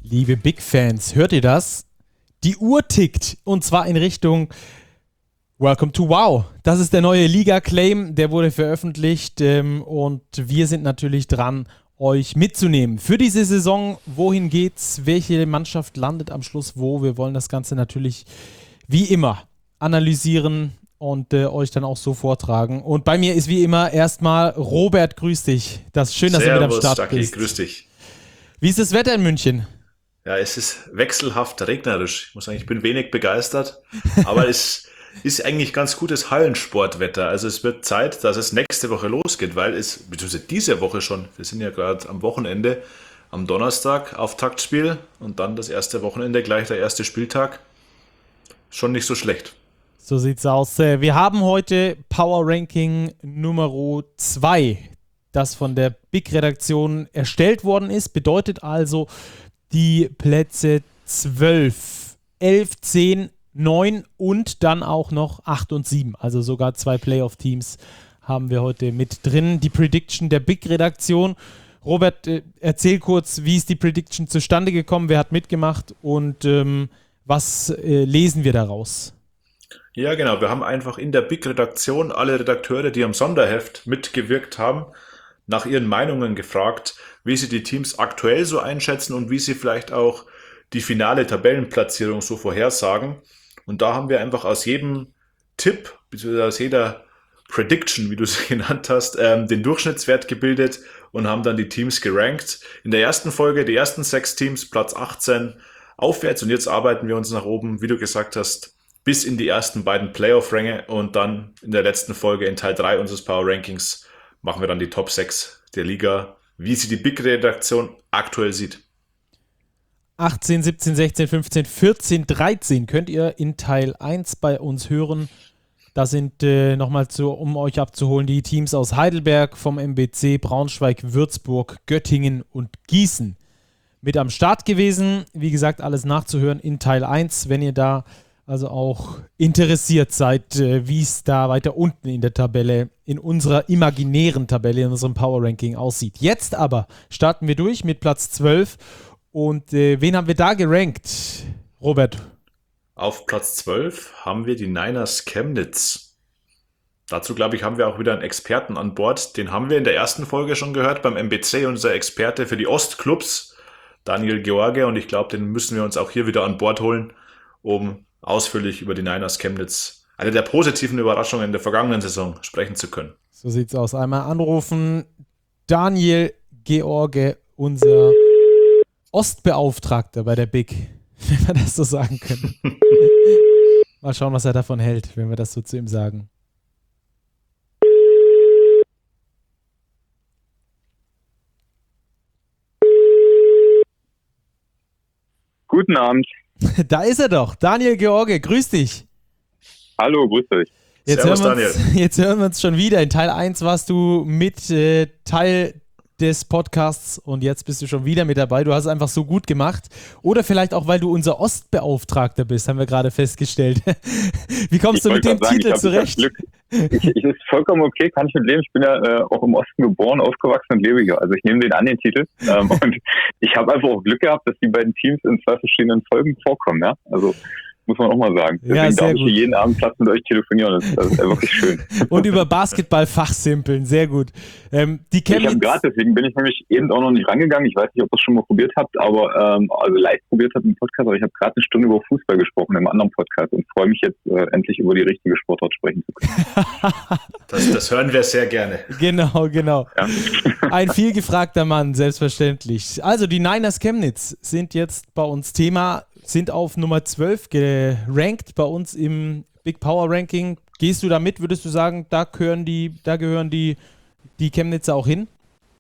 Liebe Big-Fans, hört ihr das? Die Uhr tickt und zwar in Richtung Welcome to WoW. Das ist der neue Liga-Claim, der wurde veröffentlicht und wir sind natürlich dran, euch mitzunehmen. Für diese Saison, wohin geht's? Welche Mannschaft landet am Schluss wo? Wir wollen das Ganze natürlich wie immer analysieren und euch dann auch so vortragen. Und bei mir ist wie immer erstmal Robert, grüß dich. Das ist schön, dass du wieder am Start Stucky, bist. Grüß dich. Wie ist das Wetter in München? Ja, es ist wechselhaft regnerisch. Ich muss sagen, ich bin wenig begeistert, aber es ist eigentlich ganz gutes Hallensportwetter. Also es wird Zeit, dass es nächste Woche losgeht, beziehungsweise diese Woche schon, wir sind ja gerade am Wochenende, am Donnerstag Auftaktspiel und dann das erste Wochenende, gleich der erste Spieltag. Schon nicht so schlecht. So sieht's aus. Wir haben heute Power Ranking Nummer 2, das von der Big-Redaktion erstellt worden ist. Bedeutet also die Plätze 12, 11, 10, 9 und dann auch noch 8 und 7. Also sogar 2 Playoff-Teams haben wir heute mit drin. Die Prediction der Big-Redaktion. Robert, erzähl kurz, wie ist die Prediction zustande gekommen? Wer hat mitgemacht und was lesen wir daraus? Ja, genau. Wir haben einfach in der Big-Redaktion alle Redakteure, die am Sonderheft mitgewirkt haben, nach ihren Meinungen gefragt, wie sie die Teams aktuell so einschätzen und wie sie vielleicht auch die finale Tabellenplatzierung so vorhersagen. Und da haben wir einfach aus jedem Tipp, beziehungsweise aus jeder Prediction, wie du es genannt hast, den Durchschnittswert gebildet und haben dann die Teams gerankt. In der ersten Folge die ersten 6 Teams, Platz 18 aufwärts und jetzt arbeiten wir uns nach oben, wie du gesagt hast, bis in die ersten beiden Playoff-Ränge und dann in der letzten Folge in Teil 3 unseres Power Rankings machen wir dann die Top 6 der Liga, wie sie die Big-Redaktion aktuell sieht. 18, 17, 16, 15, 14, 13 könnt ihr in Teil 1 bei uns hören. Da sind nochmal um euch abzuholen, die Teams aus Heidelberg vom MBC, Braunschweig, Würzburg, Göttingen und Gießen mit am Start gewesen. Wie gesagt, alles nachzuhören in Teil 1, wenn ihr da also auch interessiert seid, wie es da weiter unten in der Tabelle, in unserer imaginären Tabelle, in unserem Power Ranking aussieht. Jetzt aber starten wir durch mit Platz 12 und wen haben wir da gerankt, Robert? Auf Platz 12 haben wir die Niners Chemnitz. Dazu, glaube ich, haben wir auch wieder einen Experten an Bord. Den haben wir in der ersten Folge schon gehört beim MBC, unser Experte für die Ostclubs, Daniel George. Und ich glaube, den müssen wir uns auch hier wieder an Bord holen, um ausführlich über die Niners Chemnitz, eine der positiven Überraschungen der vergangenen Saison, sprechen zu können. So sieht's aus. Einmal anrufen. Daniel George, unser Ostbeauftragter bei der Big, wenn wir das so sagen können. Mal schauen, was er davon hält, wenn wir das so zu ihm sagen. Guten Abend. Da ist er doch. Daniel George, grüß dich. Hallo, grüß dich. Servus, Daniel. Jetzt hören wir uns schon wieder. In Teil 1 warst du mit Teil des Podcasts und jetzt bist du schon wieder mit dabei. Du hast es einfach so gut gemacht. Oder vielleicht auch, weil du unser Ostbeauftragter bist, haben wir gerade festgestellt. Wie kommst du mit dem Titel zurecht? Ich ist vollkommen okay, kann ich mit leben. Ich bin ja auch im Osten geboren, aufgewachsen und lebe hier. Also ich nehme den an, den Titel. Und ich habe einfach auch Glück gehabt, dass die beiden Teams in 2 verschiedenen Folgen vorkommen. Ja? Also muss man auch mal sagen. Deswegen ja, darf ich hier jeden Abend Platz mit euch telefonieren. Das ist wirklich schön. Und über Basketball fachsimpeln, sehr gut. Die ich habe gerade, deswegen bin ich nämlich eben auch noch nicht rangegangen. Ich weiß nicht, ob ihr es schon mal probiert habt, aber also live probiert habt im Podcast, aber ich habe gerade eine Stunde über Fußball gesprochen im anderen Podcast und freue mich jetzt endlich über die richtige Sportart sprechen zu können. Das hören wir sehr gerne. Genau. Ja. Ein viel gefragter Mann, selbstverständlich. Also die Niners Chemnitz sind jetzt bei uns Thema, sind auf Nummer 12 gerankt bei uns im Big Power Ranking. Gehst du da mit? Würdest du sagen, da gehören die Chemnitzer auch hin?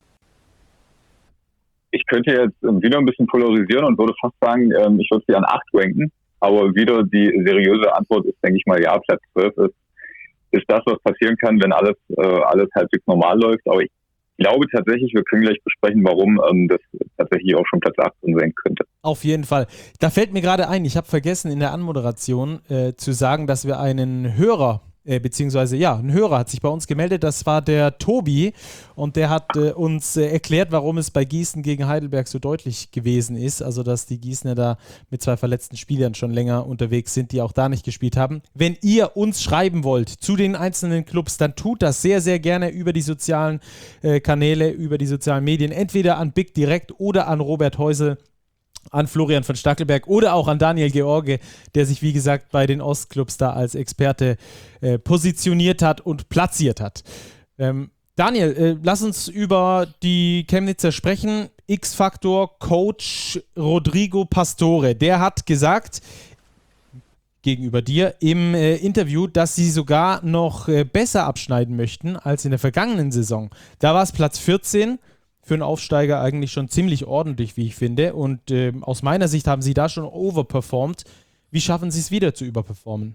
Ich könnte jetzt wieder ein bisschen polarisieren und würde fast sagen, ich würde sie an 8 ranken. Aber wieder die seriöse Antwort ist, denke ich mal, ja, Platz 12 ist das, was passieren kann, wenn alles halbwegs normal läuft. Aber ich glaube tatsächlich, wir können gleich besprechen, warum das tatsächlich auch schon Platz 18 sein könnte. Auf jeden Fall. Da fällt mir gerade ein, ich habe vergessen in der Anmoderation zu sagen, dass wir einen Hörer beziehungsweise ja, ein Hörer hat sich bei uns gemeldet, das war der Tobi und der hat uns erklärt, warum es bei Gießen gegen Heidelberg so deutlich gewesen ist, also dass die Gießener da mit 2 verletzten Spielern schon länger unterwegs sind, die auch da nicht gespielt haben. Wenn ihr uns schreiben wollt zu den einzelnen Clubs, dann tut das sehr, sehr gerne über die sozialen Kanäle, über die sozialen Medien, entweder an Big direkt oder an Robert Heusel, an Florian von Stackelberg oder auch an Daniel George, der sich, wie gesagt, bei den Ostclubs da als Experte positioniert hat und platziert hat. Daniel, lass uns über die Chemnitzer sprechen. X-Faktor Coach Rodrigo Pastore, der hat gesagt, gegenüber dir im Interview, dass sie sogar noch besser abschneiden möchten als in der vergangenen Saison. Da war es Platz 14, für einen Aufsteiger eigentlich schon ziemlich ordentlich, wie ich finde. Und aus meiner Sicht haben sie da schon overperformed. Wie schaffen sie es wieder zu überperformen?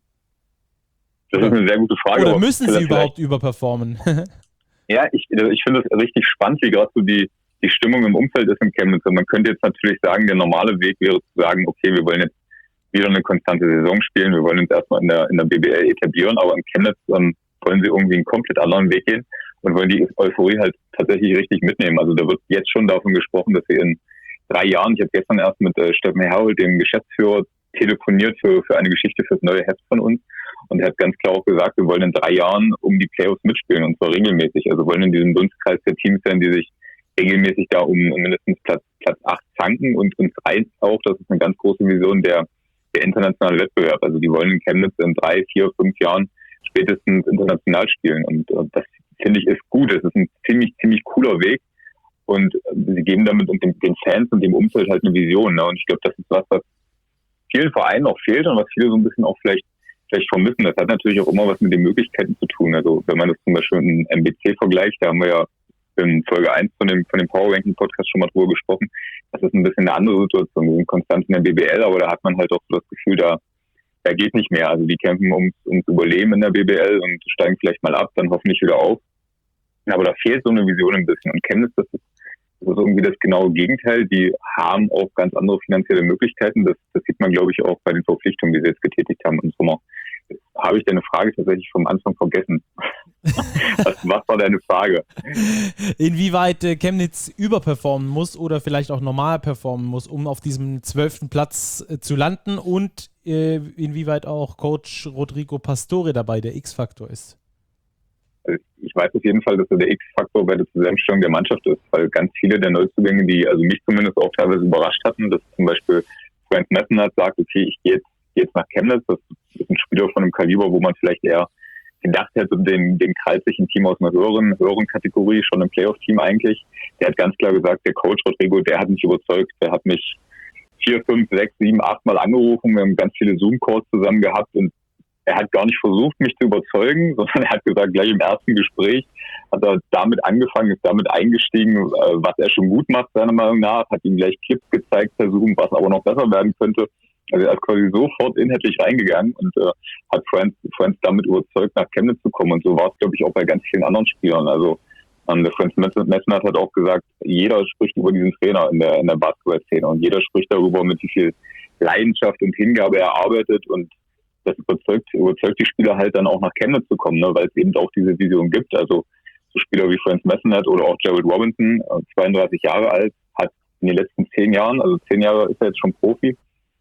Das ist eine sehr gute Frage. Oder müssen sie überhaupt überperformen? Ja, ich finde es richtig spannend, wie gerade so die Stimmung im Umfeld ist in Chemnitz. Und man könnte jetzt natürlich sagen, der normale Weg wäre zu sagen, okay, wir wollen jetzt wieder eine konstante Saison spielen, wir wollen uns erstmal in der BBL etablieren, aber in Chemnitz wollen sie irgendwie einen komplett anderen Weg gehen und wollen die Euphorie halt tatsächlich richtig mitnehmen. Also da wird jetzt schon davon gesprochen, dass wir in 3 Jahren, ich habe gestern erst mit Steffen Herold, dem Geschäftsführer, telefoniert für eine Geschichte fürs neue Heft von uns, und er hat ganz klar auch gesagt, wir wollen in 3 Jahren um die Playoffs mitspielen, und zwar regelmäßig. Also wollen in diesem Dunstkreis der Teams sein, die sich regelmäßig da um mindestens Platz 8 zanken, und uns reizt auch, das ist eine ganz große Vision, der internationale Wettbewerb. Also die wollen in Chemnitz in 3, 4, 5 Jahren spätestens international spielen, und das finde ich ist gut. Es ist ein ziemlich cooler Weg, und sie geben damit den Fans und dem Umfeld halt eine Vision. Ne? Und ich glaube, das ist was vielen Vereinen auch fehlt und was viele so ein bisschen auch vielleicht vermissen. Das hat natürlich auch immer was mit den Möglichkeiten zu tun. Also wenn man das zum Beispiel mit einem MBC vergleicht, da haben wir ja in Folge 1 von dem Power Ranking Podcast schon mal drüber gesprochen. Das ist ein bisschen eine andere Situation. Wir sind konstant in der BBL, aber da hat man halt auch so das Gefühl, da geht nicht mehr. Also die kämpfen ums Überleben in der BBL und steigen vielleicht mal ab, dann hoffentlich wieder auf. Aber da fehlt so eine Vision ein bisschen. Und Chemnitz, das ist irgendwie das genaue Gegenteil. Die haben auch ganz andere finanzielle Möglichkeiten. Das sieht man, glaube ich, auch bei den Verpflichtungen, die sie jetzt getätigt haben im Sommer. Jetzt habe ich deine Frage tatsächlich vom Anfang vergessen. Was war deine Frage? Inwieweit Chemnitz überperformen muss oder vielleicht auch normal performen muss, um auf diesem 12. Platz zu landen, und inwieweit auch Coach Rodrigo Pastore dabei der X-Faktor ist? Ich weiß auf jeden Fall, dass er der X-Faktor bei der Zusammenstellung der Mannschaft ist, weil ganz viele der Neuzugänge, die also mich zumindest auch teilweise überrascht hatten, dass zum Beispiel Frank Messenat sagt, okay, ich gehe jetzt nach Chemnitz, das ist ein Spieler von einem Kaliber, wo man vielleicht eher gedacht hätte, den krallt sich ein Team aus einer höheren Kategorie, schon ein Playoff-Team eigentlich. Der hat ganz klar gesagt, der Coach Rodrigo, der hat mich überzeugt, der hat mich 4, 5, 6, 7, 8 Mal angerufen, wir haben ganz viele Zoom-Calls zusammen gehabt, und er hat gar nicht versucht, mich zu überzeugen, sondern er hat gesagt, gleich im ersten Gespräch hat er damit angefangen, ist damit eingestiegen, was er schon gut macht, seiner Meinung nach, hat ihm gleich Clips gezeigt, versuchen, was aber noch besser werden könnte. Also er ist quasi sofort inhaltlich reingegangen und hat Friends damit überzeugt, nach Chemnitz zu kommen. Und so war es, glaube ich, auch bei ganz vielen anderen Spielern. Also der Franz Messenat hat auch gesagt, jeder spricht über diesen Trainer in der Basketball-Szene, und jeder spricht darüber, mit wie viel Leidenschaft und Hingabe er arbeitet, und das überzeugt die Spieler halt dann auch nach Chemnitz zu kommen, ne, weil es eben auch diese Vision gibt. Also so Spieler wie Franz Messenat oder auch Jared Robinson, 32 Jahre alt, hat in den letzten 10 Jahren, also 10 Jahre ist er jetzt schon Profi,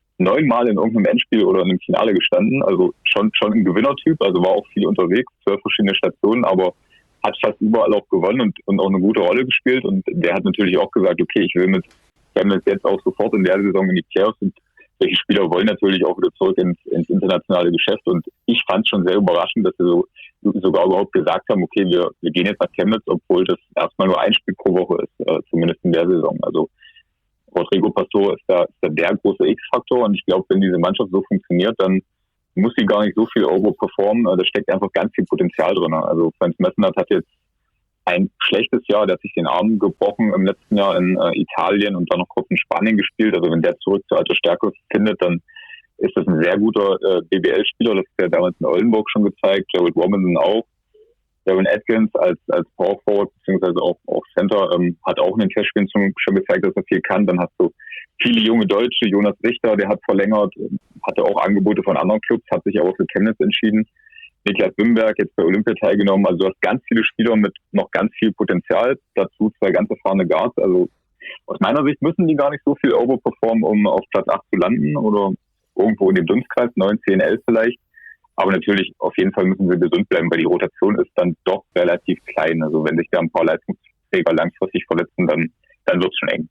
9 Mal in irgendeinem Endspiel oder in einem Finale gestanden, also schon ein Gewinnertyp, also war auch viel unterwegs, 12 verschiedene Stationen, aber hat fast überall auch gewonnen und auch eine gute Rolle gespielt, und der hat natürlich auch gesagt, okay, ich will mit Chemnitz jetzt auch sofort in der Saison in die Playoffs, und solche Spieler wollen natürlich auch wieder zurück ins internationale Geschäft, und ich fand es schon sehr überraschend, dass wir sogar überhaupt gesagt haben, okay, wir gehen jetzt nach Chemnitz, obwohl das erstmal nur ein Spiel pro Woche ist, zumindest in der Saison. Also Rodrigo Pastore ist da der große X-Faktor, und ich glaube, wenn diese Mannschaft so funktioniert, dann muss sie gar nicht so viel overperformen. Da steckt einfach ganz viel Potenzial drin. Also Franz Messenat hat jetzt ein schlechtes Jahr, der hat sich den Arm gebrochen im letzten Jahr in Italien und dann noch kurz in Spanien gespielt. Also wenn der zurück zur alter Stärke findet, dann ist das ein sehr guter BBL-Spieler. Das ist ja damals in Oldenburg schon gezeigt. Jared Robinson auch. Darren Atkins als Power Forward beziehungsweise auch Center hat auch in den Testspielen schon gezeigt, dass er viel kann. Dann hast du viele junge Deutsche. Jonas Richter, der hat verlängert, hatte auch Angebote von anderen Clubs, hat sich aber für Chemnitz entschieden. Niklas Wimberg jetzt bei Olympia teilgenommen. Also du hast ganz viele Spieler mit noch ganz viel Potenzial. Dazu 2 ganz erfahrene Guards. Also aus meiner Sicht müssen die gar nicht so viel overperformen, um auf Platz 8 zu landen oder irgendwo in dem Dunstkreis, 9, 10, 11 vielleicht. Aber natürlich, auf jeden Fall müssen sie gesund bleiben, weil die Rotation ist dann doch relativ klein. Also wenn sich da ein paar Leistungsträger langfristig verletzen, dann wird es schon eng.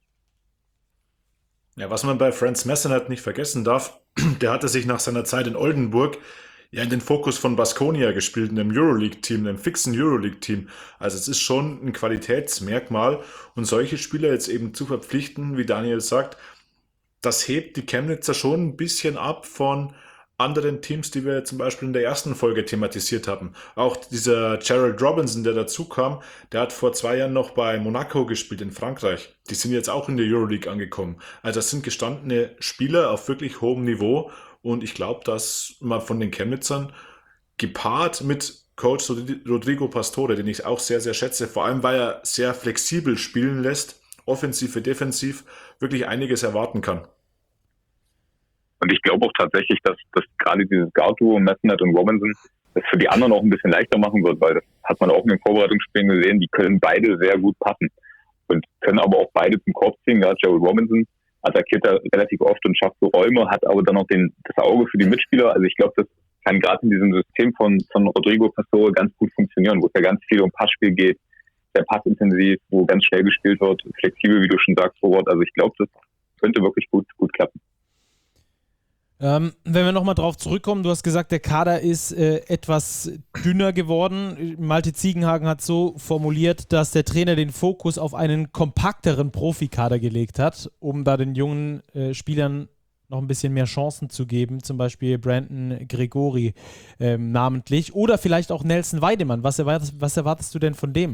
Ja, was man bei Franz Messenat nicht vergessen darf, der hatte sich nach seiner Zeit in Oldenburg ja in den Fokus von Baskonia gespielt, in einem Euroleague-Team, einem fixen Euroleague-Team. Also es ist schon ein Qualitätsmerkmal und solche Spieler jetzt eben zu verpflichten, wie Daniel sagt, das hebt die Chemnitzer schon ein bisschen ab von anderen Teams, die wir zum Beispiel in der ersten Folge thematisiert haben. Auch dieser Gerald Robinson, der dazu kam, der hat vor 2 Jahren noch bei Monaco gespielt in Frankreich. Die sind jetzt auch in der Euroleague angekommen. Also das sind gestandene Spieler auf wirklich hohem Niveau und ich glaube, dass man von den Chemnitzern gepaart mit Coach Rodrigo Pastore, den ich auch sehr, sehr schätze, vor allem weil er sehr flexibel spielen lässt, offensiv wie defensiv, wirklich einiges erwarten kann. Und ich glaube auch tatsächlich, dass gerade dieses Guard-Duo, Messenat und Robinson, das für die anderen auch ein bisschen leichter machen wird, weil das hat man auch in den Vorbereitungsspielen gesehen, die können beide sehr gut passen und können aber auch beide zum Korb ziehen. Gerade Gerald Robinson attackiert er relativ oft und schafft so Räume, hat aber dann noch das Auge für die Mitspieler. Also ich glaube, das kann gerade in diesem System von Rodrigo Pastore ganz gut funktionieren, wo es ja ganz viel um Passspiel geht, sehr passintensiv, wo ganz schnell gespielt wird, flexibel, wie du schon sagst, vor Ort. Also ich glaube, das könnte wirklich gut klappen. Wenn wir nochmal drauf zurückkommen, du hast gesagt, der Kader ist etwas dünner geworden. Malte Ziegenhagen hat so formuliert, dass der Trainer den Fokus auf einen kompakteren Profikader gelegt hat, um da den jungen Spielern noch ein bisschen mehr Chancen zu geben, zum Beispiel Brandon Gregori namentlich oder vielleicht auch Nelson Weidemann. Was erwartest du denn von dem?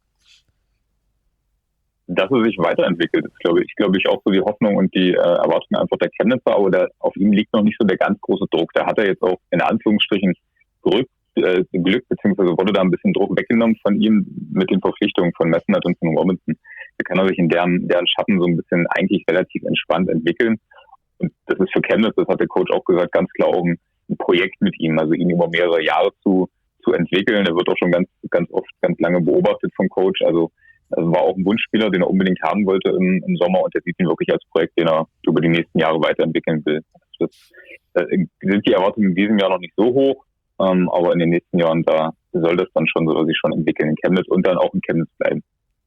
Dass er sich weiterentwickelt, ist, glaube ich, auch so die Hoffnung und die Erwartung einfach der Chemnitzer, aber auf ihm liegt noch nicht so der ganz große Druck. Da hat er jetzt auch in Anführungsstrichen Glück, beziehungsweise wurde da ein bisschen Druck weggenommen von ihm mit den Verpflichtungen von Messenat und von Robinson. Da kann er sich in deren Schatten so ein bisschen eigentlich relativ entspannt entwickeln. Und das ist für Chemnitz, das hat der Coach auch gesagt, ganz klar auch ein Projekt mit ihm, also ihn über mehrere Jahre zu entwickeln. Er wird auch schon ganz oft, ganz lange beobachtet vom Coach, also war auch ein Wunschspieler, den er unbedingt haben wollte im Sommer und er sieht ihn wirklich als Projekt, den er über die nächsten Jahre weiterentwickeln will. Sind die Erwartungen in diesem Jahr noch nicht so hoch, aber in den nächsten Jahren, da soll das dann schon so sich schon entwickeln in Chemnitz und dann auch in Chemnitz bleiben.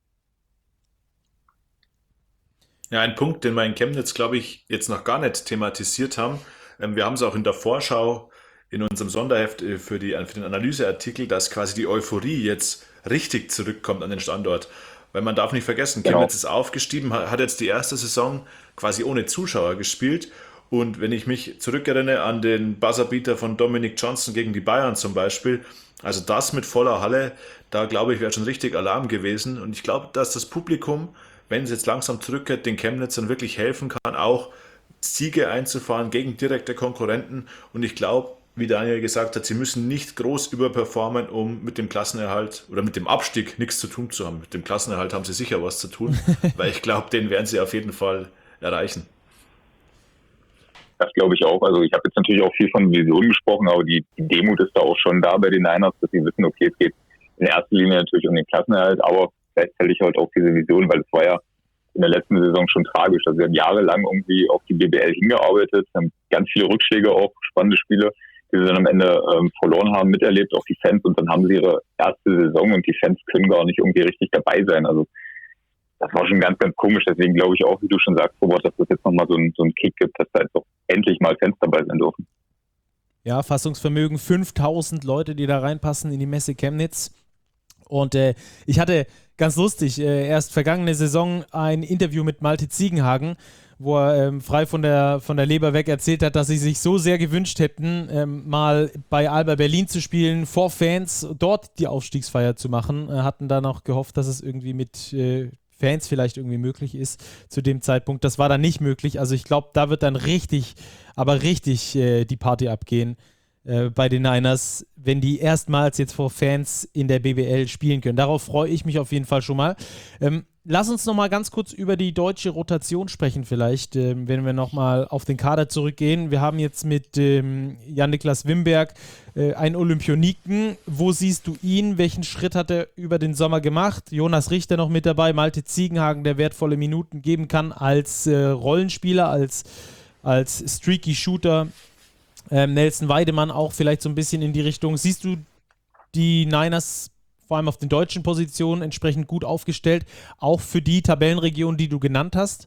Ja, ein Punkt, den wir in Chemnitz, glaube ich, jetzt noch gar nicht thematisiert haben. Wir haben es auch in der Vorschau in unserem Sonderheft für den Analyseartikel, dass quasi die Euphorie jetzt richtig zurückkommt an den Standort. Weil man darf nicht vergessen, Chemnitz ist aufgestiegen, hat jetzt die erste Saison quasi ohne Zuschauer gespielt. Und wenn ich mich zurückerinnere an den Buzzerbeater von Dominic Johnson gegen die Bayern zum Beispiel, also das mit voller Halle, da glaube ich, wäre schon richtig Alarm gewesen. Und ich glaube, dass das Publikum, wenn es jetzt langsam zurückkehrt, den Chemnitzern wirklich helfen kann, auch Siege einzufahren gegen direkte Konkurrenten. Und ich glaube, wie Daniel gesagt hat, sie müssen nicht groß überperformen, um mit dem Klassenerhalt oder mit dem Abstieg nichts zu tun zu haben. Mit dem Klassenerhalt haben sie sicher was zu tun, weil ich glaube, den werden sie auf jeden Fall erreichen. Das glaube ich auch. Also ich habe jetzt natürlich auch viel von Visionen gesprochen, aber die Demut ist da auch schon da bei den Niners, dass sie wissen, okay, es geht in erster Linie natürlich um den Klassenerhalt, aber gleichzeitig halt auch diese Vision, weil es war ja in der letzten Saison schon tragisch. Also sie haben jahrelang irgendwie auf die BBL hingearbeitet, haben ganz viele Rückschläge, auch spannende Spiele, die sie dann am Ende verloren haben, miterlebt, auch die Fans, und dann haben sie ihre erste Saison und die Fans können gar nicht irgendwie richtig dabei sein. Also das war schon ganz, ganz komisch. Deswegen glaube ich auch, wie du schon sagst, Robert, dass das jetzt nochmal so einen Kick gibt, dass da jetzt auch endlich mal Fans dabei sein dürfen. Ja, Fassungsvermögen, 5000 Leute, die da reinpassen in die Messe Chemnitz. Und ich hatte, ganz lustig, erst vergangene Saison ein Interview mit Malte Ziegenhagen, wo er frei von der Leber weg erzählt hat, dass sie sich so sehr gewünscht hätten, mal bei Alba Berlin zu spielen, vor Fans, dort die Aufstiegsfeier zu machen. Hatten dann auch gehofft, dass es irgendwie mit Fans vielleicht irgendwie möglich ist zu dem Zeitpunkt. Das war dann nicht möglich. Also ich glaube, da wird dann richtig die Party abgehen. bei den Niners, wenn die erstmals jetzt vor Fans in der BBL spielen können. Darauf freue ich mich auf jeden Fall schon mal. Lass uns noch mal ganz kurz über die deutsche Rotation sprechen vielleicht, wenn wir noch mal auf den Kader zurückgehen. Wir haben jetzt mit Jan-Niklas Wimberg einen Olympioniken. Wo siehst du ihn? Welchen Schritt hat er über den Sommer gemacht? Jonas Richter noch mit dabei, Malte Ziegenhagen, der wertvolle Minuten geben kann als Rollenspieler, als streaky Shooter. Nelson Weidemann auch vielleicht so ein bisschen in die Richtung. Siehst du die Niners vor allem auf den deutschen Positionen entsprechend gut aufgestellt, auch für die Tabellenregion, die du genannt hast?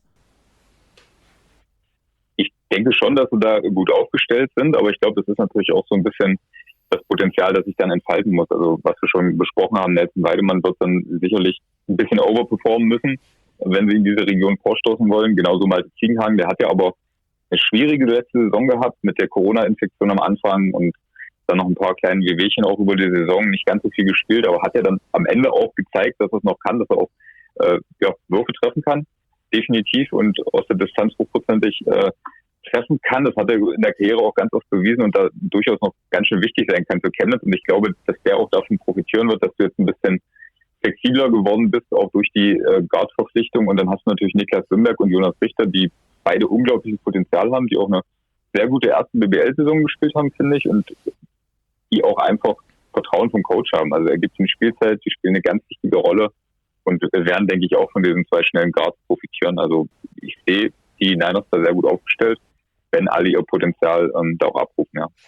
Ich denke schon, dass wir da gut aufgestellt sind, aber ich glaube, das ist natürlich auch so ein bisschen das Potenzial, das sich dann entfalten muss. Also was wir schon besprochen haben, Nelson Weidemann wird dann sicherlich ein bisschen overperformen müssen, wenn sie in diese Region vorstoßen wollen. Genauso Malte Ziegenhagen, der hat ja aber eine schwierige letzte Saison gehabt mit der Corona-Infektion am Anfang und dann noch ein paar kleine Wehwehchen auch über die Saison, nicht ganz so viel gespielt, aber hat ja dann am Ende auch gezeigt, dass er es noch kann, dass er auch Würfe treffen kann, definitiv, und aus der Distanz hochprozentig treffen kann. Das hat er in der Karriere auch ganz oft bewiesen und da durchaus noch ganz schön wichtig sein kann für Chemnitz, und ich glaube, dass der auch davon profitieren wird, dass du jetzt ein bisschen flexibler geworden bist, auch durch die Guard-Verpflichtung, und dann hast du natürlich Niklas Wimberg und Jonas Richter, die beide unglaubliches Potenzial haben, die auch eine sehr gute erste BBL-Saison gespielt haben, finde ich, und die auch einfach Vertrauen vom Coach haben. Also er gibt ihnen Spielzeit, die spielen eine ganz wichtige Rolle und werden, denke ich, auch von diesen zwei schnellen Guards profitieren. Also ich sehe die Niners da sehr gut aufgestellt, wenn alle ihr Potenzial da auch abrufen, ja.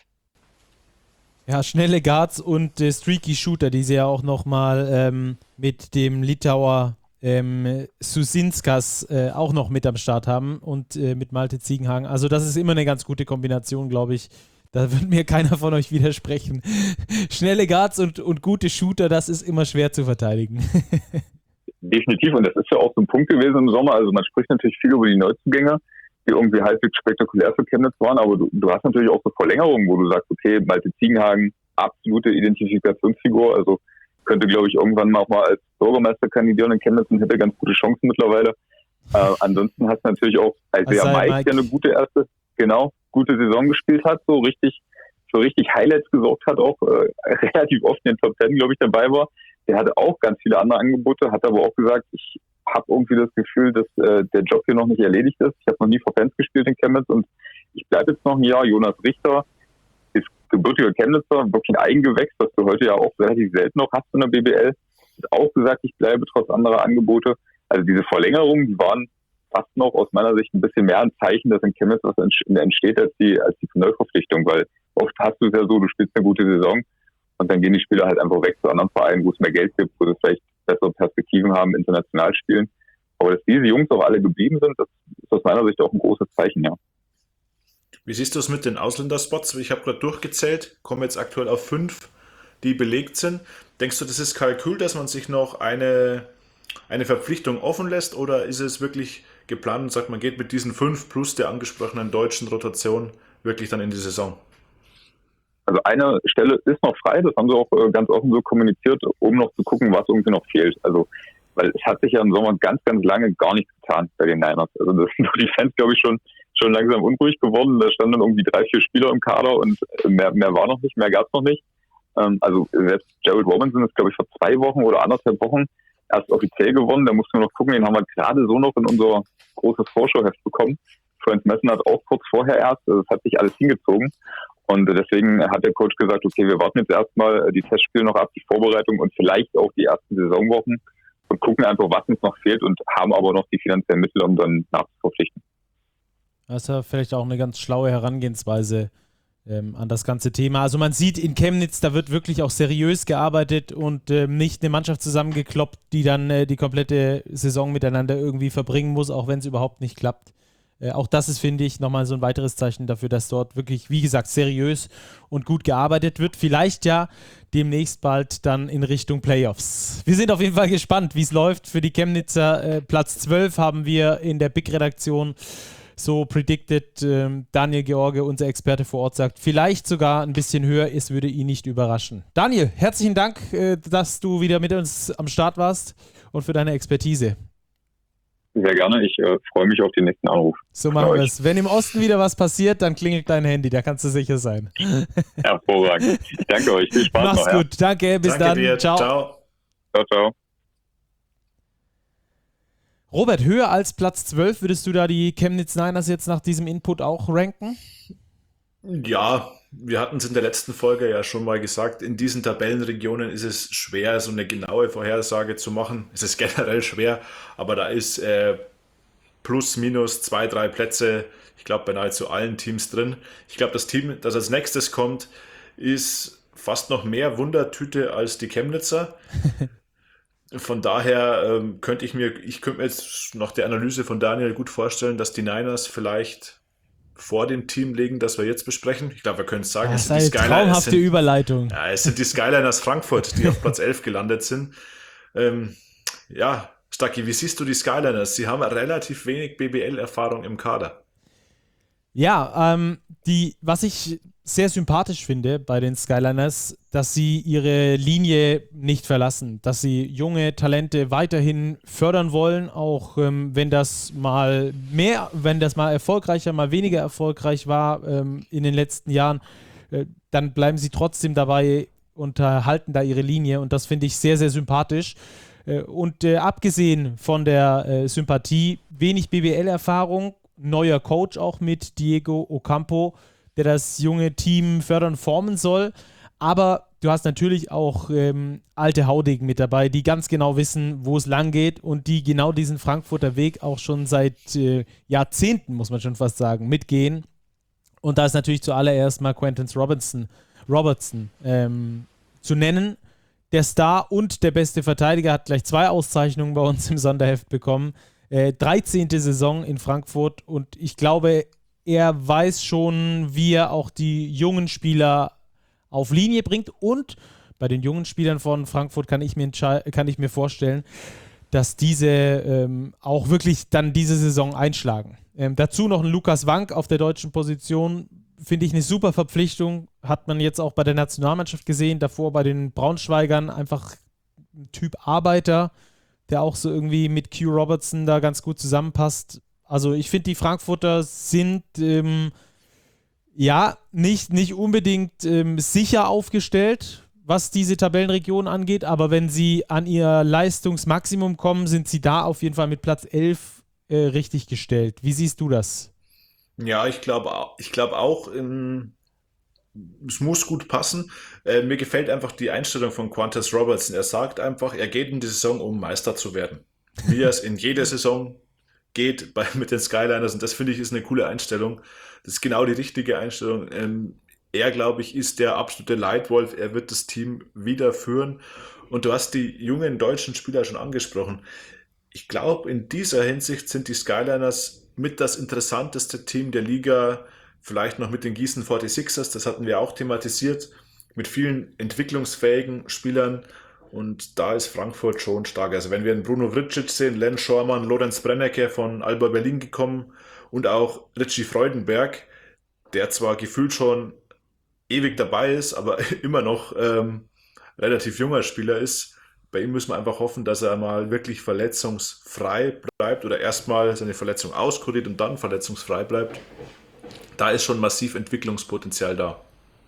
Ja, schnelle Guards und streaky Shooter, die sie ja auch nochmal mit dem Litauer Susinskas auch noch mit am Start haben und mit Malte Ziegenhagen. Also das ist immer eine ganz gute Kombination, glaube ich. Da wird mir keiner von euch widersprechen. Schnelle Guards und gute Shooter, das ist immer schwer zu verteidigen. Definitiv, und das ist ja auch so ein Punkt gewesen im Sommer. Also man spricht natürlich viel über die Neuzugänge, die irgendwie halbwegs spektakulär für Chemnitz waren, aber du hast natürlich auch so Verlängerungen, wo du sagst, okay, Malte Ziegenhagen, absolute Identifikationsfigur, also könnte, glaube ich, irgendwann mal auch mal als Bürgermeister kandidieren in Chemnitz und hätte ganz gute Chancen mittlerweile. Ansonsten hast du natürlich auch Isaiah Mike, der eine gute Saison gespielt hat, so richtig für richtig Highlights gesorgt hat, auch relativ oft in den Top 10, glaube ich, dabei war. Der hatte auch ganz viele andere Angebote, hat aber auch gesagt, ich habe irgendwie das Gefühl, dass der Job hier noch nicht erledigt ist. Ich habe noch nie vor Fans gespielt in Chemnitz und ich bleibe jetzt noch ein Jahr. Jonas Richter ist gebürtiger Chemnitzer, wirklich ein Eigengewächs, das du heute ja auch relativ selten noch hast in der BBL. Hat auch gesagt, ich bleibe trotz anderer Angebote. Also diese Verlängerungen, die waren fast noch aus meiner Sicht ein bisschen mehr ein Zeichen, dass in Chemnitz was entsteht als die Neuverpflichtung, weil oft hast du es ja so, du spielst eine gute Saison und dann gehen die Spieler halt einfach weg zu anderen Vereinen, wo es mehr Geld gibt, wo sie vielleicht bessere Perspektiven haben, international spielen. Aber dass diese Jungs auch alle geblieben sind, das ist aus meiner Sicht auch ein großes Zeichen, ja. Wie siehst du es mit den Ausländerspots? Ich habe gerade durchgezählt, kommen jetzt aktuell auf 5, die belegt sind. Denkst du, das ist Kalkül, dass man sich noch eine Verpflichtung offen lässt, oder ist es wirklich geplant und sagt, man geht mit diesen 5 plus der angesprochenen deutschen Rotation wirklich dann in die Saison? Also eine Stelle ist noch frei, das haben sie auch ganz offen so kommuniziert, um noch zu gucken, was irgendwie noch fehlt. Also, weil es hat sich ja im Sommer ganz, ganz lange gar nichts getan bei den Niners. Also das sind die Fans, glaube ich, schon langsam unruhig geworden. Da standen dann irgendwie 3, 4 Spieler im Kader und mehr war noch nicht, mehr gab es noch nicht. Also selbst Jared Robinson ist, glaube ich, vor 2 Wochen oder 1,5 Wochen erst offiziell gewonnen. Da mussten wir noch gucken, den haben wir gerade so noch in unser großes Vorschauheft bekommen. Franz Messen hat auch kurz vorher erst, also es hat sich alles hingezogen. Und deswegen hat der Coach gesagt, okay, wir warten jetzt erstmal die Testspiele noch ab, die Vorbereitung und vielleicht auch die ersten Saisonwochen und gucken einfach, was uns noch fehlt, und haben aber noch die finanziellen Mittel, um dann nachzuverpflichten. Das ist ja vielleicht auch eine ganz schlaue Herangehensweise an das ganze Thema. Also man sieht in Chemnitz, da wird wirklich auch seriös gearbeitet und nicht eine Mannschaft zusammengekloppt, die dann die komplette Saison miteinander irgendwie verbringen muss, auch wenn es überhaupt nicht klappt. Auch das ist, finde ich, nochmal so ein weiteres Zeichen dafür, dass dort wirklich, wie gesagt, seriös und gut gearbeitet wird. Vielleicht ja demnächst bald dann in Richtung Playoffs. Wir sind auf jeden Fall gespannt, wie es läuft. Für die Chemnitzer Platz 12 haben wir in der Big-Redaktion so predicted. Daniel George, unser Experte vor Ort, sagt, vielleicht sogar ein bisschen höher, es würde ihn nicht überraschen. Daniel, herzlichen Dank, dass du wieder mit uns am Start warst und für deine Expertise. Sehr gerne. Ich freue mich auf den nächsten Anruf. So machen wir es. Wenn im Osten wieder was passiert, dann klingelt dein Handy, da kannst du sicher sein. Hervorragend. Ich danke euch. Viel Spaß Mach's noch. gut. Ja. Danke, bis dann. Dir. Ciao. Ciao, ciao. Robert, höher als Platz 12, würdest du da die Chemnitz Niners jetzt nach diesem Input auch ranken? Ja, wir hatten es in der letzten Folge ja schon mal gesagt, in diesen Tabellenregionen ist es schwer, so eine genaue Vorhersage zu machen. Es ist generell schwer, aber da ist plus, minus 2, 3 Plätze, ich glaube, bei nahezu allen Teams drin. Ich glaube, das Team, das als nächstes kommt, ist fast noch mehr Wundertüte als die Chemnitzer. Von daher könnte ich mir jetzt nach der Analyse von Daniel gut vorstellen, dass die Niners vielleicht vor dem Team liegen, das wir jetzt besprechen. Ich glaube, wir können es sagen. Das ist eine traumhafte Überleitung. Ja, es sind die Skyliners Frankfurt, die auf Platz 11 gelandet sind. Ja, Stucky, wie siehst du die Skyliners? Sie haben relativ wenig BBL-Erfahrung im Kader. Ja, was ich sehr sympathisch finde bei den Skyliners, dass sie ihre Linie nicht verlassen, dass sie junge Talente weiterhin fördern wollen, auch wenn das mal erfolgreicher, mal weniger erfolgreich war in den letzten Jahren, dann bleiben sie trotzdem dabei und halten da ihre Linie und das finde ich sehr, sehr sympathisch. Und abgesehen von der Sympathie, wenig BBL-Erfahrung, neuer Coach auch mit Diego Ocampo, der das junge Team fördern, formen soll. Aber du hast natürlich auch alte Haudegen mit dabei, die ganz genau wissen, wo es lang geht und die genau diesen Frankfurter Weg auch schon seit Jahrzehnten, muss man schon fast sagen, mitgehen. Und da ist natürlich zuallererst mal Quentin Robertson zu nennen. Der Star und der beste Verteidiger hat gleich 2 Auszeichnungen bei uns im Sonderheft bekommen. 13. Saison in Frankfurt und ich glaube, er weiß schon, wie er auch die jungen Spieler auf Linie bringt und bei den jungen Spielern von Frankfurt kann ich mir vorstellen, dass diese auch wirklich dann diese Saison einschlagen. Dazu noch ein Lukas Wank auf der deutschen Position, finde ich eine super Verpflichtung, hat man jetzt auch bei der Nationalmannschaft gesehen, davor bei den Braunschweigern einfach ein Typ Arbeiter, der auch so irgendwie mit Q Robertson da ganz gut zusammenpasst. Also ich finde, die Frankfurter sind nicht unbedingt sicher aufgestellt, was diese Tabellenregion angeht, aber wenn sie an ihr Leistungsmaximum kommen, sind sie da auf jeden Fall mit Platz 11 richtig gestellt. Wie siehst du das? Ja, ich glaube auch, es muss gut passen. Mir gefällt einfach die Einstellung von Quantas Robertson. Er sagt einfach, er geht in die Saison, um Meister zu werden. Wie er es in jeder Saison geht mit den Skyliners und das finde ich ist eine coole Einstellung. Das ist genau die richtige Einstellung. Er, glaube ich, ist der absolute Leitwolf. Er wird das Team wieder führen und du hast die jungen deutschen Spieler schon angesprochen. Ich glaube, in dieser Hinsicht sind die Skyliners mit das interessanteste Team der Liga, vielleicht noch mit den Gießen 46ers, das hatten wir auch thematisiert, mit vielen entwicklungsfähigen Spielern. Und da ist Frankfurt schon stark. Also wenn wir einen Bruno Vricic sehen, Len Schormann, Lorenz Brennecke von Alba Berlin gekommen und auch Richie Freudenberg, der zwar gefühlt schon ewig dabei ist, aber immer noch relativ junger Spieler ist. Bei ihm müssen wir einfach hoffen, dass er mal wirklich verletzungsfrei bleibt oder erstmal seine Verletzung auskuriert und dann verletzungsfrei bleibt. Da ist schon massiv Entwicklungspotenzial da.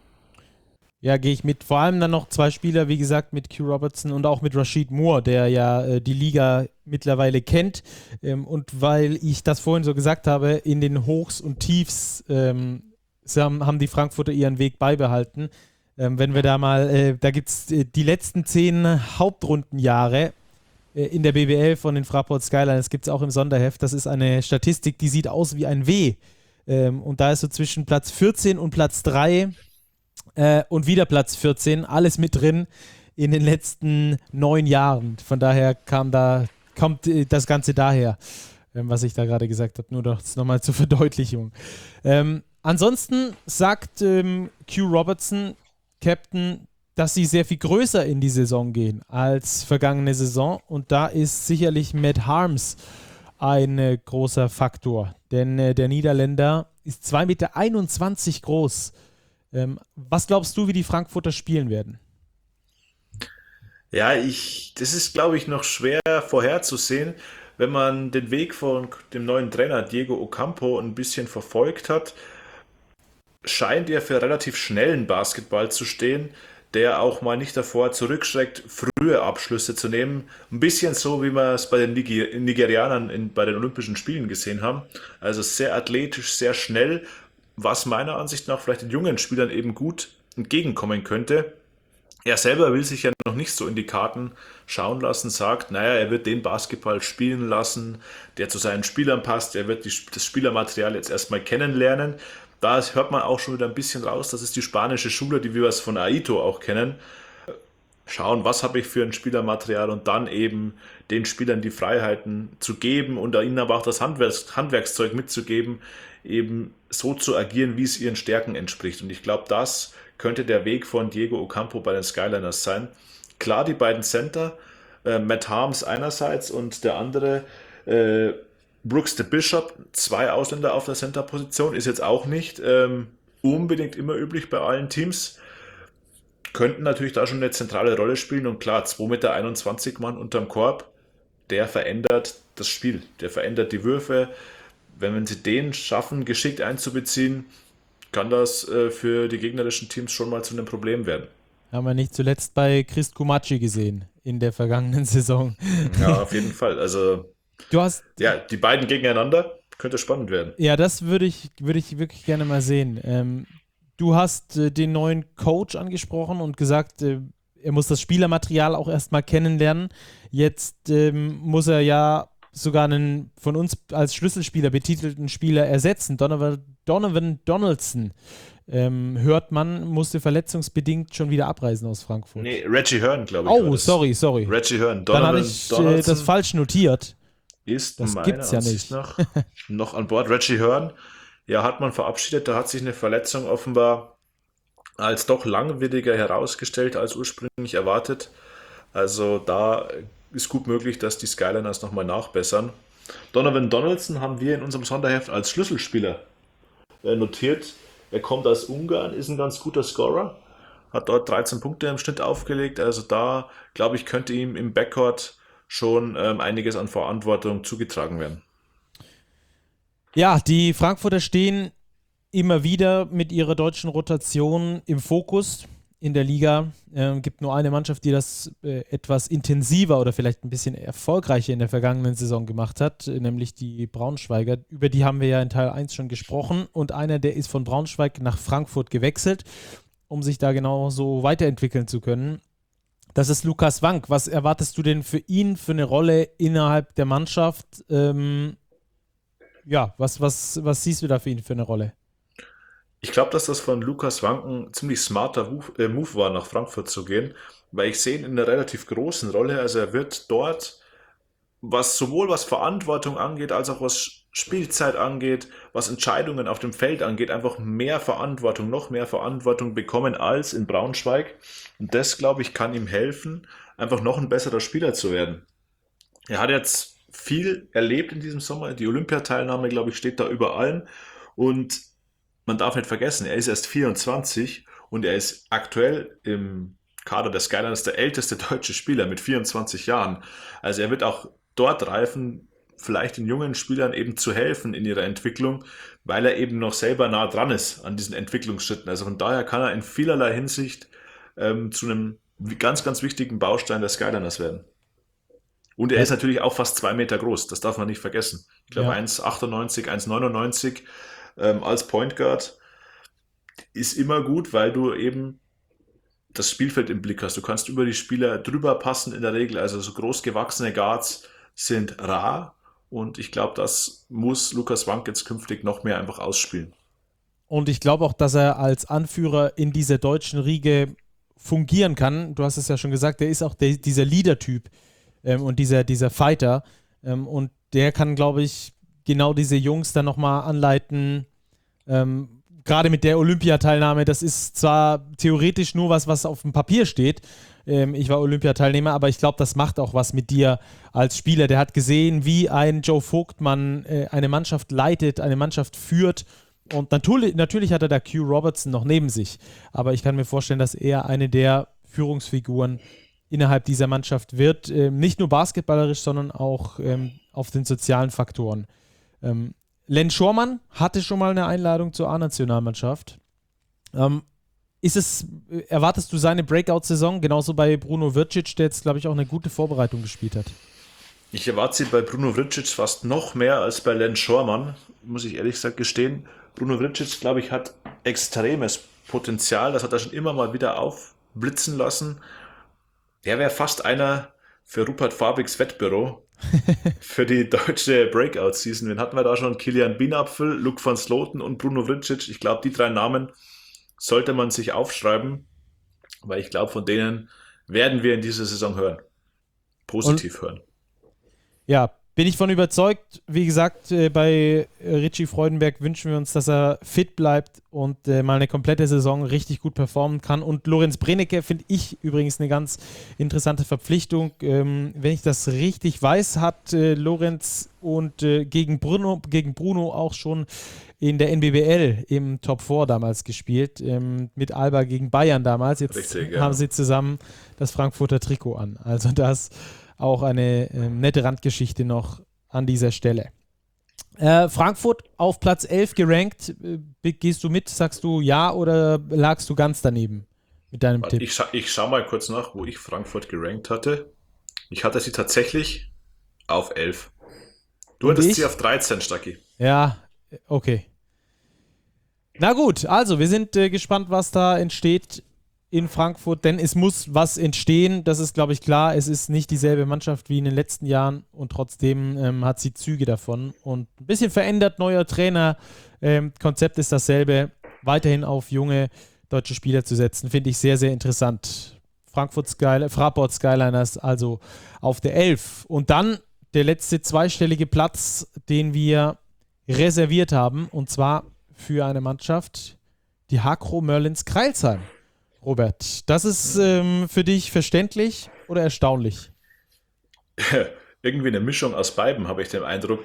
Ja, gehe ich mit. Vor allem dann noch 2 Spieler, wie gesagt, mit Q Robertson und auch mit Rashid Moore, der ja die Liga mittlerweile kennt. Und weil ich das vorhin so gesagt habe, in den Hochs und Tiefs haben die Frankfurter ihren Weg beibehalten. Wenn wir da mal, da gibt es die letzten 10 Hauptrundenjahre in der BBL von den Fraport Skyliners, gibt es auch im Sonderheft. Das ist eine Statistik, die sieht aus wie ein W. Und da ist so zwischen Platz 14 und Platz 3 und wieder Platz 14, alles mit drin in den letzten 9 Jahren. Von daher kommt das Ganze daher, was ich da gerade gesagt habe. Nur das nochmal zur Verdeutlichung. Ansonsten sagt Q Robertson, Captain, dass sie sehr viel größer in die Saison gehen als vergangene Saison. Und da ist sicherlich Matt Harms ein großer Faktor. Denn der Niederländer ist 2,21 Meter groß. Was glaubst du, wie die Frankfurter spielen werden? Ja, das ist, glaube ich, noch schwer vorherzusehen. wenn man den Weg von dem neuen Trainer Diego Ocampo ein bisschen verfolgt hat, scheint er für relativ schnellen Basketball zu stehen, der auch mal nicht davor zurückschreckt, frühe Abschlüsse zu nehmen. Ein bisschen so, wie wir es bei den Nigerianern bei den Olympischen Spielen gesehen haben. Also sehr athletisch, sehr schnell, was meiner Ansicht nach vielleicht den jungen Spielern eben gut entgegenkommen könnte. Er selber will sich ja noch nicht so in die Karten schauen lassen, sagt, naja, er wird den Basketball spielen lassen, der zu seinen Spielern passt, er wird das Spielermaterial jetzt erstmal kennenlernen. Da hört man auch schon wieder ein bisschen raus, das ist die spanische Schule, die wir es von Aito auch kennen. Schauen, was habe ich für ein Spielermaterial und dann eben den Spielern die Freiheiten zu geben und ihnen aber auch das Handwerkszeug mitzugeben, eben so zu agieren, wie es ihren Stärken entspricht. Und ich glaube, das könnte der Weg von Diego Ocampo bei den Skyliners sein. Klar, die beiden Center, Matt Harms einerseits und der andere Brooks the Bishop, 2 Ausländer auf der Center-Position, ist jetzt auch nicht unbedingt immer üblich bei allen Teams. Könnten natürlich da schon eine zentrale Rolle spielen und klar, 2,21 Meter Mann unterm Korb, der verändert das Spiel, der verändert die Würfe. Wenn sie den schaffen, geschickt einzubeziehen, kann das für die gegnerischen Teams schon mal zu einem Problem werden. Haben wir nicht zuletzt bei Chris Kumachi gesehen in der vergangenen Saison. Ja, auf jeden Fall. Also die beiden gegeneinander, könnte spannend werden. Ja, das würde ich wirklich gerne mal sehen. Du hast den neuen Coach angesprochen und gesagt, er muss das Spielermaterial auch erstmal kennenlernen. Jetzt muss er ja sogar einen von uns als Schlüsselspieler betitelten Spieler ersetzen. Donovan Donaldson, hört man, musste verletzungsbedingt schon wieder abreisen aus Frankfurt. Nee, Reggie Hearn, glaube ich. Oh, sorry. Reggie Hearn. Dann habe ich das falsch notiert. Das gibt's ja nicht. Noch an Bord. Reggie Hearn, ja, hat man verabschiedet. Da hat sich eine Verletzung offenbar als doch langwieriger herausgestellt als ursprünglich erwartet. Also da ist gut möglich, dass die Skyliners nochmal nachbessern. Donovan Donaldson haben wir in unserem Sonderheft als Schlüsselspieler notiert. Er kommt aus Ungarn, ist ein ganz guter Scorer, hat dort 13 Punkte im Schnitt aufgelegt. Also da, glaube ich, könnte ihm im Backcourt schon einiges an Verantwortung zugetragen werden. Ja, die Frankfurter stehen immer wieder mit ihrer deutschen Rotation im Fokus in der Liga. Gibt nur eine Mannschaft, die das etwas intensiver oder vielleicht ein bisschen erfolgreicher in der vergangenen Saison gemacht hat, nämlich die Braunschweiger. Über die haben wir ja in Teil 1 schon gesprochen und einer, der ist von Braunschweig nach Frankfurt gewechselt, um sich da genau so weiterentwickeln zu können. Das ist Lukas Wank. Was erwartest du denn für ihn für eine Rolle innerhalb der Mannschaft? Was siehst du da für ihn für eine Rolle? Ich glaube, dass das von Lukas Wank ein ziemlich smarter Move war, nach Frankfurt zu gehen, weil ich sehe ihn in einer relativ großen Rolle. Also er wird dort, sowohl was Verantwortung angeht, als auch was Spielzeit angeht, was Entscheidungen auf dem Feld angeht, einfach noch mehr Verantwortung bekommen als in Braunschweig. Und das, glaube ich, kann ihm helfen, einfach noch ein besserer Spieler zu werden. Er hat jetzt viel erlebt in diesem Sommer. Die Olympiateilnahme, glaube ich, steht da über allem. Und man darf nicht vergessen, er ist erst 24 und er ist aktuell im Kader der Skyliners der älteste deutsche Spieler mit 24 Jahren. Also er wird auch dort reifen, vielleicht den jungen Spielern eben zu helfen in ihrer Entwicklung, weil er eben noch selber nah dran ist an diesen Entwicklungsschritten. Also von daher kann er in vielerlei Hinsicht zu einem ganz, ganz wichtigen Baustein der Skyliners werden. Und er ist natürlich auch fast 2 Meter groß, das darf man nicht vergessen. Ich glaube 1,98, 1,99 als Point Guard ist immer gut, weil du eben das Spielfeld im Blick hast. Du kannst über die Spieler drüber passen in der Regel. Also so groß gewachsene Guards sind rar und ich glaube, das muss Lukas Wank jetzt künftig noch mehr einfach ausspielen. Und ich glaube auch, dass er als Anführer in dieser deutschen Riege fungieren kann. Du hast es ja schon gesagt, er ist auch dieser Leader-Typ und dieser Fighter und der kann, glaube ich, genau diese Jungs dann nochmal anleiten, gerade mit der Olympiateilnahme, das ist zwar theoretisch nur was auf dem Papier steht, ich war Olympiateilnehmer, aber ich glaube, das macht auch was mit dir als Spieler. Der hat gesehen, wie ein Joe Vogtmann eine Mannschaft leitet, eine Mannschaft führt und natürlich hat er da Q Robertson noch neben sich, aber ich kann mir vorstellen, dass er eine der Führungsfiguren innerhalb dieser Mannschaft wird, nicht nur basketballerisch, sondern auch auf den sozialen Faktoren. Len Schormann hatte schon mal eine Einladung zur A-Nationalmannschaft. Erwartest du seine Breakout-Saison? Genauso bei Bruno Vrcic, der jetzt, glaube ich, auch eine gute Vorbereitung gespielt hat. Ich erwarte sie bei Bruno Vrcic fast noch mehr als bei Len Schormann, muss ich ehrlich gesagt gestehen. Bruno Vrcic, glaube ich, hat extremes Potenzial. Das hat er schon immer mal wieder aufblitzen lassen. Der wäre fast einer für Rupert Fabiks Wettbüro für die deutsche Breakout-Season. Wen hatten wir da schon? Kilian Bienapfel, Luc van Sloten und Bruno Vrcic. Ich glaube, die 3 Namen sollte man sich aufschreiben, weil ich glaube, von denen werden wir in dieser Saison hören. Positiv hören. Ja, bin ich von überzeugt. Wie gesagt, bei Richie Freudenberg wünschen wir uns, dass er fit bleibt und mal eine komplette Saison richtig gut performen kann. Und Lorenz Brennecke finde ich übrigens eine ganz interessante Verpflichtung. Wenn ich das richtig weiß, hat Lorenz und gegen Bruno auch schon in der NBBL im Top 4 damals gespielt, mit Alba gegen Bayern damals. Jetzt Richtig, haben sie zusammen das Frankfurter Trikot an. Also das auch eine nette Randgeschichte noch an dieser Stelle. Frankfurt auf Platz 11 gerankt. Gehst du mit? Sagst du ja oder lagst du ganz daneben mit deinem Tipp? Ich schau mal kurz nach, wo ich Frankfurt gerankt hatte. Ich hatte sie tatsächlich auf 11. Du hattest sie auf 13, Stacki. Ja, okay. Na gut, also wir sind gespannt, was da entsteht in Frankfurt, denn es muss was entstehen, das ist, glaube ich, klar. Es ist nicht dieselbe Mannschaft wie in den letzten Jahren und trotzdem hat sie Züge davon und ein bisschen verändert, neuer Trainer, Konzept ist dasselbe, weiterhin auf junge deutsche Spieler zu setzen, finde ich sehr, sehr interessant. Fraport Skyliners also auf der 11 und dann der letzte zweistellige Platz, den wir reserviert haben, und zwar für eine Mannschaft, die Hakro Merlins Crailsheim. Robert, das ist für dich verständlich oder erstaunlich? Irgendwie eine Mischung aus beiden, habe ich den Eindruck.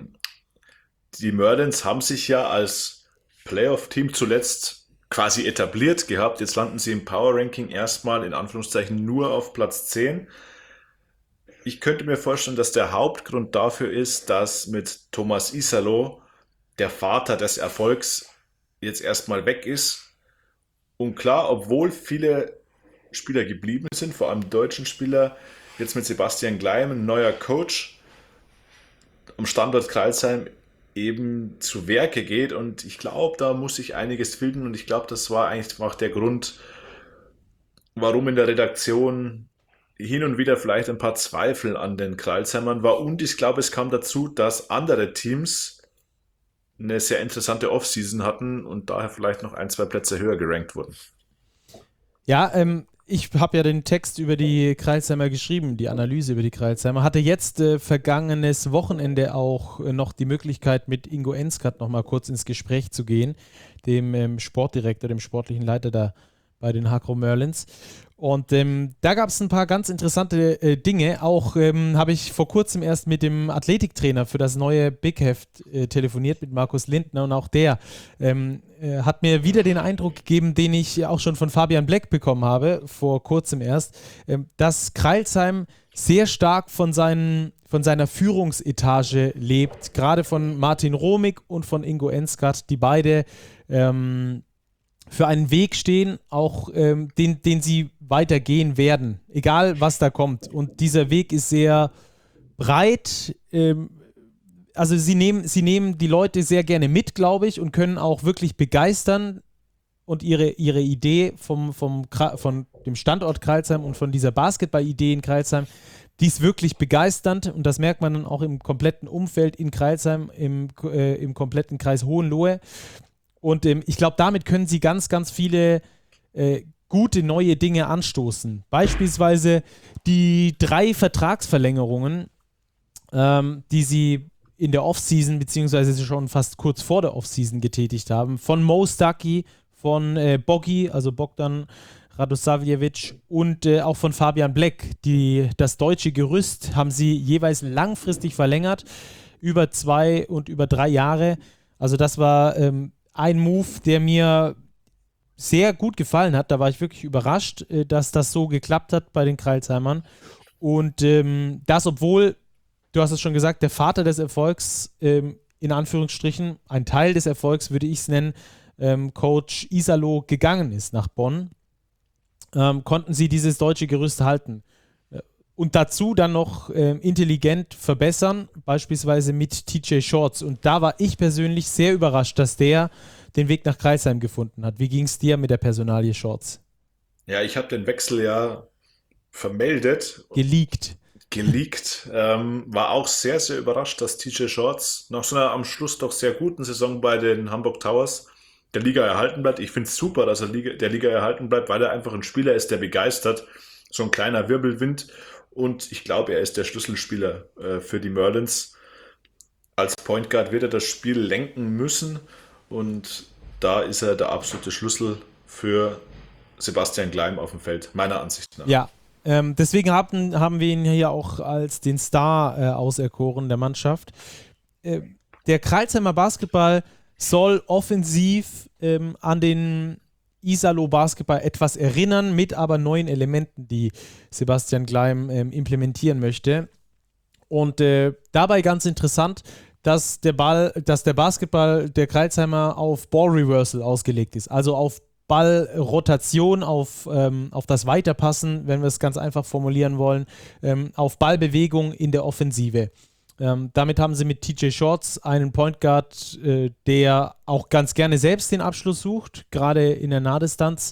Die Merlins haben sich ja als Playoff-Team zuletzt quasi etabliert gehabt. Jetzt landen sie im Power-Ranking erstmal in Anführungszeichen nur auf Platz 10. Ich könnte mir vorstellen, dass der Hauptgrund dafür ist, dass mit Thomas Isalo der Vater des Erfolgs jetzt erstmal weg ist. Und klar, obwohl viele Spieler geblieben sind, vor allem deutschen Spieler, jetzt mit Sebastian Gleim, ein neuer Coach, am Standort Crailsheim eben zu Werke geht. Und ich glaube, da muss sich einiges finden. Und ich glaube, das war eigentlich auch der Grund, warum in der Redaktion hin und wieder vielleicht ein paar Zweifel an den Crailsheimern war. Und ich glaube, es kam dazu, dass andere Teams eine sehr interessante Offseason hatten und daher vielleicht noch 1, 2 Plätze höher gerankt wurden. Ja, ich habe ja den Text über die Crailsheimer geschrieben, die Analyse über die Crailsheimer. Hatte jetzt vergangenes Wochenende auch noch die Möglichkeit, mit Ingo Enskat noch mal kurz ins Gespräch zu gehen, dem Sportdirektor, dem sportlichen Leiter da bei den Hakro Merlins. Und da gab es ein paar ganz interessante Dinge. Auch habe ich vor kurzem erst mit dem Athletiktrainer für das neue Big Heft telefoniert, mit Markus Lindner. Und auch der hat mir wieder den Eindruck gegeben, den ich auch schon von Fabian Black bekommen habe, vor kurzem erst, dass Crailsheim sehr stark von seiner Führungsetage lebt. Gerade von Martin Romig und von Ingo Enskat, die beide für einen Weg stehen, auch den sie weitergehen werden, egal was da kommt. Und dieser Weg ist sehr breit. Also sie nehmen die Leute sehr gerne mit, glaube ich, und können auch wirklich begeistern. Und ihre Idee von dem Standort Crailsheim und von dieser Basketball-Idee in Crailsheim, die ist wirklich begeisternd. Und das merkt man dann auch im kompletten Umfeld in Crailsheim, im kompletten Kreis Hohenlohe. Und ich glaube, damit können sie ganz, ganz viele gute neue Dinge anstoßen. Beispielsweise die 3 Vertragsverlängerungen, die sie in der Offseason, beziehungsweise schon fast kurz vor der Offseason getätigt haben. Von Mo Stuckey, von Bogi, also Bogdan Radosavljevic, und auch von Fabian Black. Das deutsche Gerüst haben sie jeweils langfristig verlängert, über 2 und über 3 Jahre. Also das war ein Move, der mir sehr gut gefallen hat. Da war ich wirklich überrascht, dass das so geklappt hat bei den Crailsheimern. Und das, obwohl du hast es schon gesagt, der Vater des Erfolgs, in Anführungsstrichen, ein Teil des Erfolgs, würde ich es nennen, Coach Iserlohn gegangen ist nach Bonn, konnten sie dieses deutsche Gerüst halten. Und dazu dann noch intelligent verbessern, beispielsweise mit TJ Shorts. Und da war ich persönlich sehr überrascht, dass der den Weg nach Crailsheim gefunden hat. Wie ging es dir mit der Personalie Shorts? Ja, ich habe den Wechsel ja vermeldet, Geleakt. war auch sehr, sehr überrascht, dass TJ Shorts nach so einer am Schluss doch sehr guten Saison bei den Hamburg Towers der Liga erhalten bleibt. Ich finde es super, dass er der Liga erhalten bleibt, weil er einfach ein Spieler ist, der begeistert. So ein kleiner Wirbelwind. Und ich glaube, er ist der Schlüsselspieler für die Merlins. Als Point Guard wird er das Spiel lenken müssen. Und da ist er der absolute Schlüssel für Sebastian Gleim auf dem Feld, meiner Ansicht nach. Ja, deswegen haben wir ihn hier auch als den Star auserkoren der Mannschaft. Der Crailsheimer Basketball soll offensiv an den Iserlohn Basketball etwas erinnern, mit aber neuen Elementen, die Sebastian Gleim implementieren möchte. Und dabei ganz interessant, dass der Basketball der Crailsheimer auf Ball Reversal ausgelegt ist, also auf Ballrotation, auf das Weiterpassen, wenn wir es ganz einfach formulieren wollen, auf Ballbewegung in der Offensive. Damit haben sie mit TJ Shorts einen Point Guard, der auch ganz gerne selbst den Abschluss sucht, gerade in der Nahdistanz,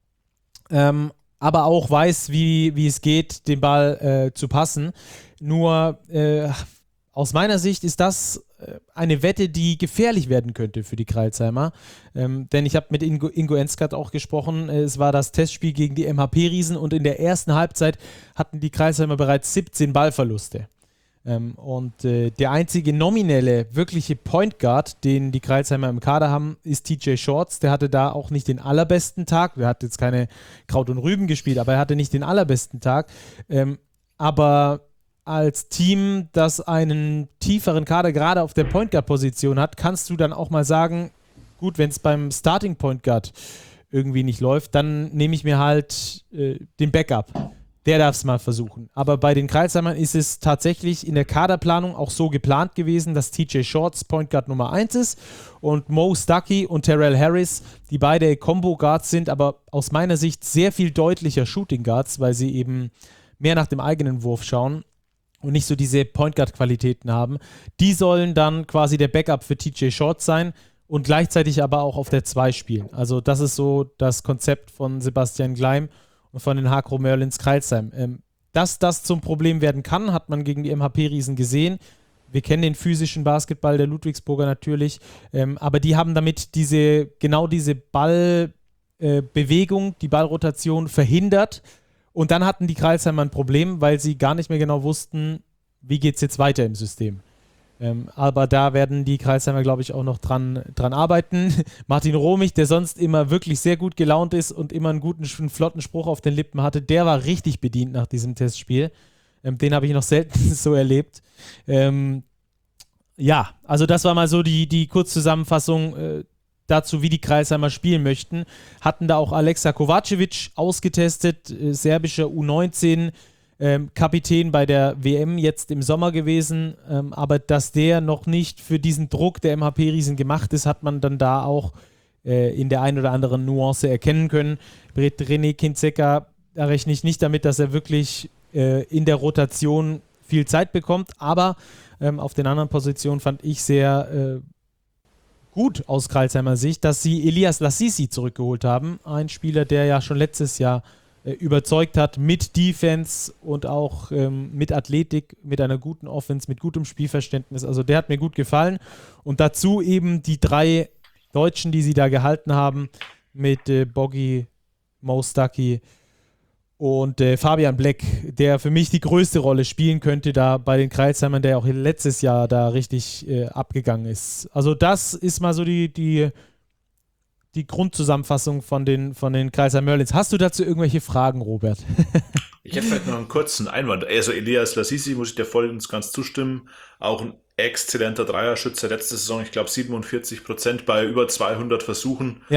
aber auch weiß, wie es geht, den Ball zu passen. Nur aus meiner Sicht ist das eine Wette, die gefährlich werden könnte für die Crailsheimer. Denn ich habe mit Ingo Enskat auch gesprochen. Es war das Testspiel gegen die MHP-Riesen und in der ersten Halbzeit hatten die Crailsheimer bereits 17 Ballverluste. Und der einzige nominelle, wirkliche Point Guard, den die Crailsheimer im Kader haben, ist TJ Shorts. Der hatte da auch nicht den allerbesten Tag. Der hat jetzt keine Kraut und Rüben gespielt, aber er hatte nicht den allerbesten Tag. Aber als Team, das einen tieferen Kader gerade auf der Point Guard Position hat, kannst du dann auch mal sagen, gut, wenn es beim Starting Point Guard irgendwie nicht läuft, dann nehme ich mir halt den Backup. Der darf es mal versuchen. Aber bei den Crailsheimern ist es tatsächlich in der Kaderplanung auch so geplant gewesen, dass TJ Shorts Point Guard Nummer 1 ist und Mo Stuckey und Terrell Harris, die beide Combo Guards sind, aber aus meiner Sicht sehr viel deutlicher Shooting Guards, weil sie eben mehr nach dem eigenen Wurf schauen und nicht so diese Point Guard Qualitäten haben. Die sollen dann quasi der Backup für TJ Shorts sein und gleichzeitig aber auch auf der 2 spielen. Also das ist so das Konzept von Sebastian Gleim und von den Hakro Merlins Crailsheim. Dass das zum Problem werden kann, hat man gegen die MHP-Riesen gesehen. Wir kennen den physischen Basketball der Ludwigsburger natürlich, aber die haben damit diese Ballbewegung, die Ballrotation verhindert. Und dann hatten die Crailsheimer ein Problem, weil sie gar nicht mehr genau wussten, wie geht es jetzt weiter im System. Aber da werden die Crailsheimer, glaube ich, auch noch dran arbeiten. Martin Romich, der sonst immer wirklich sehr gut gelaunt ist und immer einen flotten Spruch auf den Lippen hatte, der war richtig bedient nach diesem Testspiel. Den habe ich noch selten so erlebt. Ja, also das war mal so die Kurzzusammenfassung dazu, wie die Crailsheimer spielen möchten. Hatten da auch Alexa Kovacevic ausgetestet, serbischer U19 Kapitän bei der WM jetzt im Sommer gewesen, aber dass der noch nicht für diesen Druck der MHP-Riesen gemacht ist, hat man dann da auch in der ein oder anderen Nuance erkennen können. René Kindzeka, da rechne ich nicht damit, dass er wirklich in der Rotation viel Zeit bekommt, aber auf den anderen Positionen fand ich sehr gut aus Crailsheimer Sicht, dass sie Elias Lassisi zurückgeholt haben, ein Spieler, der ja schon letztes Jahr überzeugt hat mit Defense und auch mit Athletik, mit einer guten Offense, mit gutem Spielverständnis. Also der hat mir gut gefallen. Und dazu eben die 3 Deutschen, die sie da gehalten haben, mit Boggy, Mo Stuckey und Fabian Black, der für mich die größte Rolle spielen könnte da bei den Crailsheimern, der auch letztes Jahr da richtig abgegangen ist. Also das ist mal so die Grundzusammenfassung von den Crailsheim Merlins. Hast du dazu irgendwelche Fragen, Robert? Ich hätte vielleicht noch einen kurzen Einwand. Also Elias Lassisi, muss ich dir voll und ganz zustimmen. Auch ein exzellenter Dreierschütze letzte Saison. Ich glaube 47% bei über 200 Versuchen. Ja.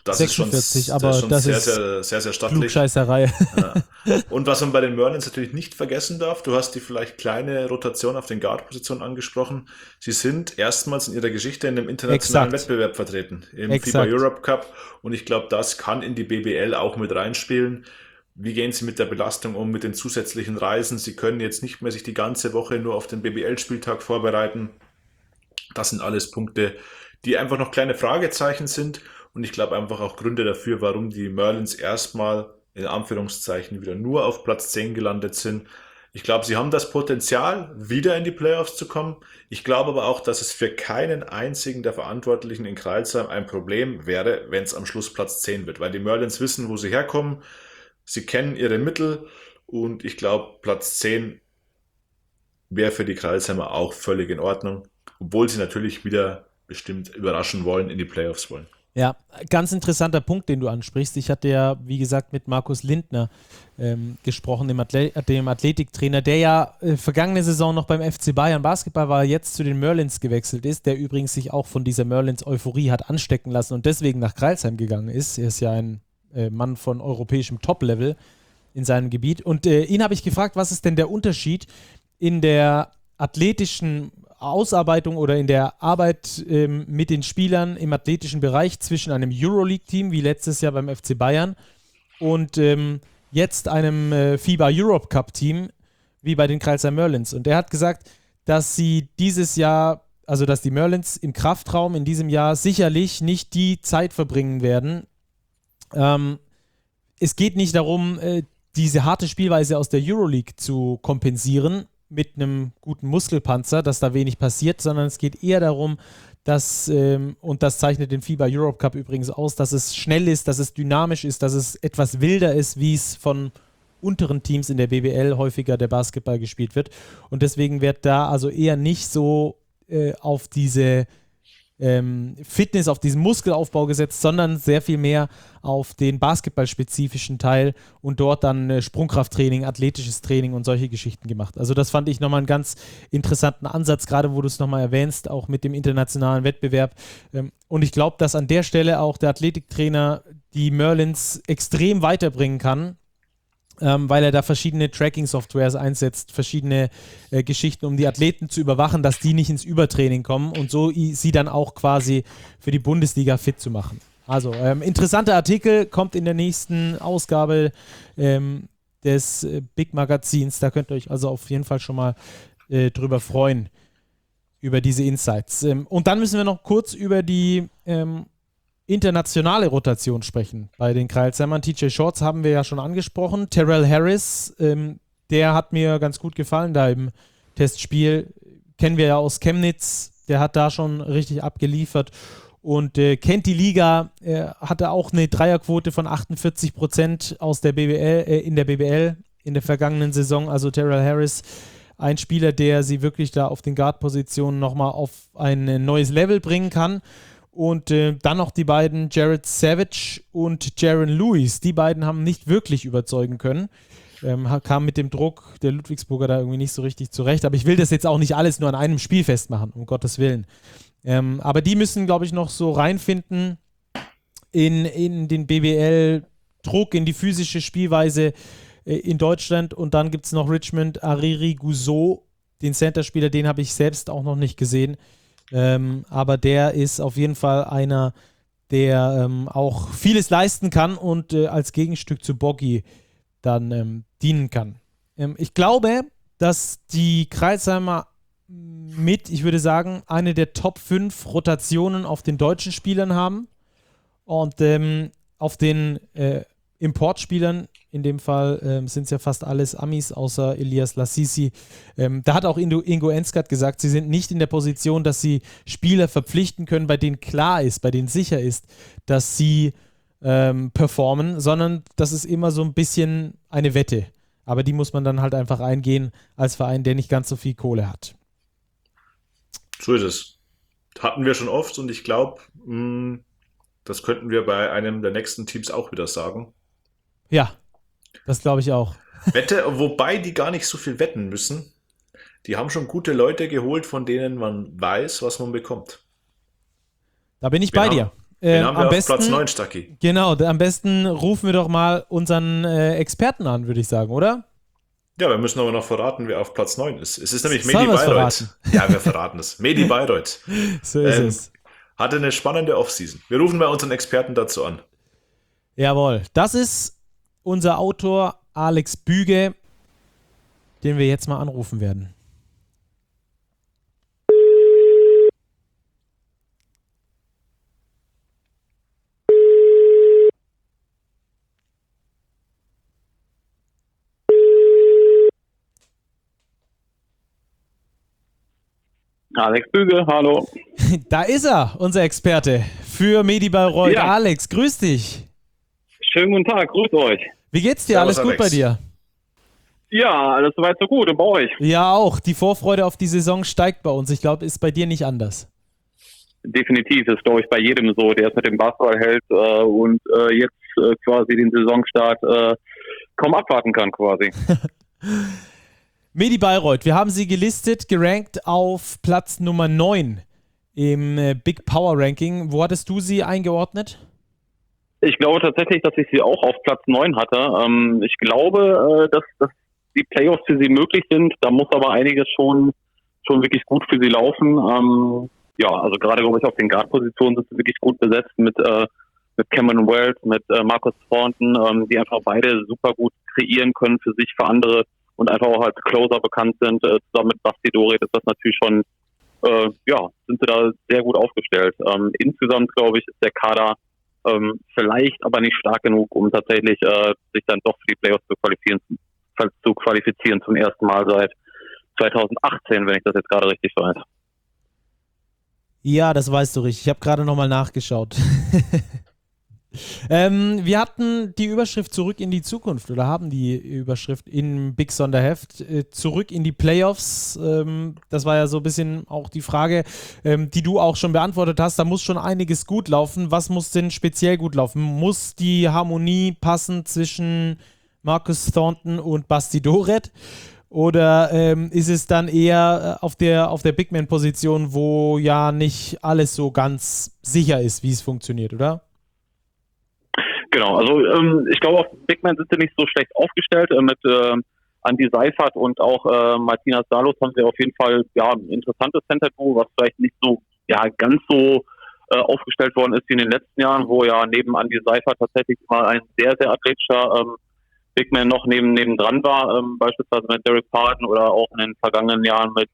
Das 46, ist aber schon das sehr, ist sehr, sehr, sehr stattlich. Klugscheißerei. Ja. Und was man bei den Merlins natürlich nicht vergessen darf, du hast die vielleicht kleine Rotation auf den Guard-Positionen angesprochen. Sie sind erstmals in ihrer Geschichte in einem internationalen Exakt. Wettbewerb vertreten, im Exakt. FIBA Europe Cup. Und ich glaube, das kann in die BBL auch mit reinspielen. Wie gehen Sie mit der Belastung um, mit den zusätzlichen Reisen? Sie können jetzt nicht mehr sich die ganze Woche nur auf den BBL-Spieltag vorbereiten. Das sind alles Punkte, die einfach noch kleine Fragezeichen sind. Und ich glaube einfach auch Gründe dafür, warum die Merlins erstmal in Anführungszeichen wieder nur auf Platz 10 gelandet sind. Ich glaube, sie haben das Potenzial, wieder in die Playoffs zu kommen. Ich glaube aber auch, dass es für keinen einzigen der Verantwortlichen in Crailsheim ein Problem wäre, wenn es am Schluss Platz 10 wird. Weil die Merlins wissen, wo sie herkommen. Sie kennen ihre Mittel. Und ich glaube, Platz 10 wäre für die Crailsheimer auch völlig in Ordnung. Obwohl sie natürlich wieder bestimmt überraschen wollen, in die Playoffs wollen. Ja, ganz interessanter Punkt, den du ansprichst. Ich hatte ja, wie gesagt, mit Markus Lindner gesprochen, dem Athletiktrainer, der ja vergangene Saison noch beim FC Bayern Basketball war, jetzt zu den Merlins gewechselt ist, der übrigens sich auch von dieser Merlins-Euphorie hat anstecken lassen und deswegen nach Crailsheim gegangen ist. Er ist ja ein Mann von europäischem Top-Level in seinem Gebiet. Und ihn habe ich gefragt, was ist denn der Unterschied in der athletischen Ausarbeitung oder in der Arbeit mit den Spielern im athletischen Bereich zwischen einem Euroleague-Team, wie letztes Jahr beim FC Bayern, und jetzt einem FIBA Europe Cup-Team, wie bei den Crailsheim Merlins. Und er hat gesagt, dass sie dieses Jahr, also dass die Merlins im Kraftraum in diesem Jahr sicherlich nicht die Zeit verbringen werden. Es geht nicht darum, diese harte Spielweise aus der Euroleague zu kompensieren, mit einem guten Muskelpanzer, dass da wenig passiert, sondern es geht eher darum, dass, und das zeichnet den FIBA Europe Cup übrigens aus, dass es schnell ist, dass es dynamisch ist, dass es etwas wilder ist, wie es von unteren Teams in der BBL häufiger der Basketball gespielt wird. Und deswegen wird da also eher nicht so auf diese Fitness, auf diesen Muskelaufbau gesetzt, sondern sehr viel mehr auf den basketballspezifischen Teil und dort dann Sprungkrafttraining, athletisches Training und solche Geschichten gemacht. Also das fand ich nochmal einen ganz interessanten Ansatz, gerade wo du es nochmal erwähnst, auch mit dem internationalen Wettbewerb. Und ich glaube, dass an der Stelle auch der Athletiktrainer die Merlins extrem weiterbringen kann, weil er da verschiedene Tracking-Softwares einsetzt, verschiedene Geschichten, um die Athleten zu überwachen, dass die nicht ins Übertraining kommen und so sie dann auch quasi für die Bundesliga fit zu machen. Also, interessanter Artikel, kommt in der nächsten Ausgabe des Big Magazins, da könnt ihr euch also auf jeden Fall schon mal drüber freuen, über diese Insights. Und dann müssen wir noch kurz über die internationale Rotation sprechen bei den Crailsheimern. TJ Shorts haben wir ja schon angesprochen. Terrell Harris, der hat mir ganz gut gefallen da im Testspiel. Kennen wir ja aus Chemnitz. Der hat da schon richtig abgeliefert und kennt die Liga. Hatte auch eine Dreierquote von 48% aus der BBL, in der BBL in der vergangenen Saison. Also Terrell Harris, ein Spieler, der sie wirklich da auf den Guard-Positionen nochmal auf ein neues Level bringen kann. Und dann noch die beiden Jared Savage und Jaron Lewis. Die beiden haben nicht wirklich überzeugen können. Kam mit dem Druck der Ludwigsburger da irgendwie nicht so richtig zurecht. Aber ich will das jetzt auch nicht alles nur an einem Spiel festmachen, um Gottes Willen. Aber die müssen, glaube ich, noch so reinfinden in den BBL-Druck, in die physische Spielweise in Deutschland. Und dann gibt es noch Richmond Ariri Guzzo, den Center-Spieler, den habe ich selbst auch noch nicht gesehen. Aber der ist auf jeden Fall einer, der auch vieles leisten kann und als Gegenstück zu Boggy dann dienen kann. Ich glaube, dass die Crailsheimer ich würde sagen, eine der Top 5 Rotationen auf den deutschen Spielern haben und auf den Importspielern, in dem Fall sind es ja fast alles Amis, außer Elias Lassisi. Da hat auch Ingo Enskat gesagt, sie sind nicht in der Position, dass sie Spieler verpflichten können, bei denen klar ist, bei denen sicher ist, dass sie performen, sondern das ist immer so ein bisschen eine Wette. Aber die muss man dann halt einfach eingehen als Verein, der nicht ganz so viel Kohle hat. So ist es. Hatten wir schon oft und ich glaube, das könnten wir bei einem der nächsten Teams auch wieder sagen. Ja, das glaube ich auch. Wette, wobei die gar nicht so viel wetten müssen. Die haben schon gute Leute geholt, von denen man weiß, was man bekommt. Da bin ich bei dir. Den haben wir am auf besten, Platz 9, Stacki. genau, am besten rufen wir doch mal unseren Experten an, würde ich sagen, oder? Ja, wir müssen aber noch verraten, wer auf Platz 9 ist. Es ist nämlich Sollen Medi wir's Bayreuth. Ja, wir verraten es. Medi Bayreuth. So ist es. Hatte eine spannende Offseason. Wir rufen mal unseren Experten dazu an. Jawohl, das ist unser Autor Alex Büge, den wir jetzt mal anrufen werden. Alex Büge, hallo. Da ist er, unser Experte für Medi Bayreuth. Ja. Alex, grüß dich. Schönen guten Tag, grüßt euch. Wie geht's dir? Servus, Alles gut Alex. bei dir? Ja, alles soweit so gut und bei euch? Ja, auch. Die Vorfreude auf die Saison steigt bei uns. Ich glaube, ist bei dir nicht anders. Definitiv, ist glaube ich bei jedem so, der es mit dem Basketball hält und jetzt quasi den Saisonstart kaum abwarten kann quasi. Medi Bayreuth, wir haben sie gelistet, gerankt auf Platz Nummer 9 im Big Power Ranking. Wo hattest du sie eingeordnet? Ich glaube tatsächlich, dass ich sie auch auf Platz 9 hatte. Ich glaube, dass die Playoffs für sie möglich sind. Da muss aber einiges schon wirklich gut für sie laufen. Ja, also gerade glaube ich auf den Guard-Positionen sind sie wirklich gut besetzt mit Cameron Wells, mit Marcus Thornton, die einfach beide super gut kreieren können für sich, für andere und einfach auch als Closer bekannt sind. Zusammen mit Basti Doret ist das natürlich schon, sind sie da sehr gut aufgestellt. Insgesamt glaube ich, ist der Kader vielleicht aber nicht stark genug, um tatsächlich sich dann doch für die Playoffs zu qualifizieren zum ersten Mal seit 2018, wenn ich das jetzt gerade richtig weiß. Ja, das weißt du richtig. Ich habe gerade nochmal nachgeschaut. Wir hatten die Überschrift Zurück in die Zukunft oder haben die Überschrift im Big Sonderheft Zurück in die Playoffs. Das war ja so ein bisschen auch die Frage, die du auch schon beantwortet hast. Da muss schon einiges gut laufen. Was muss denn speziell gut laufen? Muss die Harmonie passen zwischen Marcus Thornton und Basti Doret? Oder ist es dann eher auf der Big-Man-Position, wo ja nicht alles so ganz sicher ist, wie es funktioniert, oder? Genau, also ich glaube, auf Big Man sind sie nicht so schlecht aufgestellt. Mit Andi Seifert und auch Martina Salos haben sie auf jeden Fall ein interessantes Center-Duo, was vielleicht nicht so ganz so aufgestellt worden ist wie in den letzten Jahren, wo ja neben Andi Seifert tatsächlich mal ein sehr, sehr athletischer Big Man noch nebendran war, beispielsweise mit Derek Parton oder auch in den vergangenen Jahren mit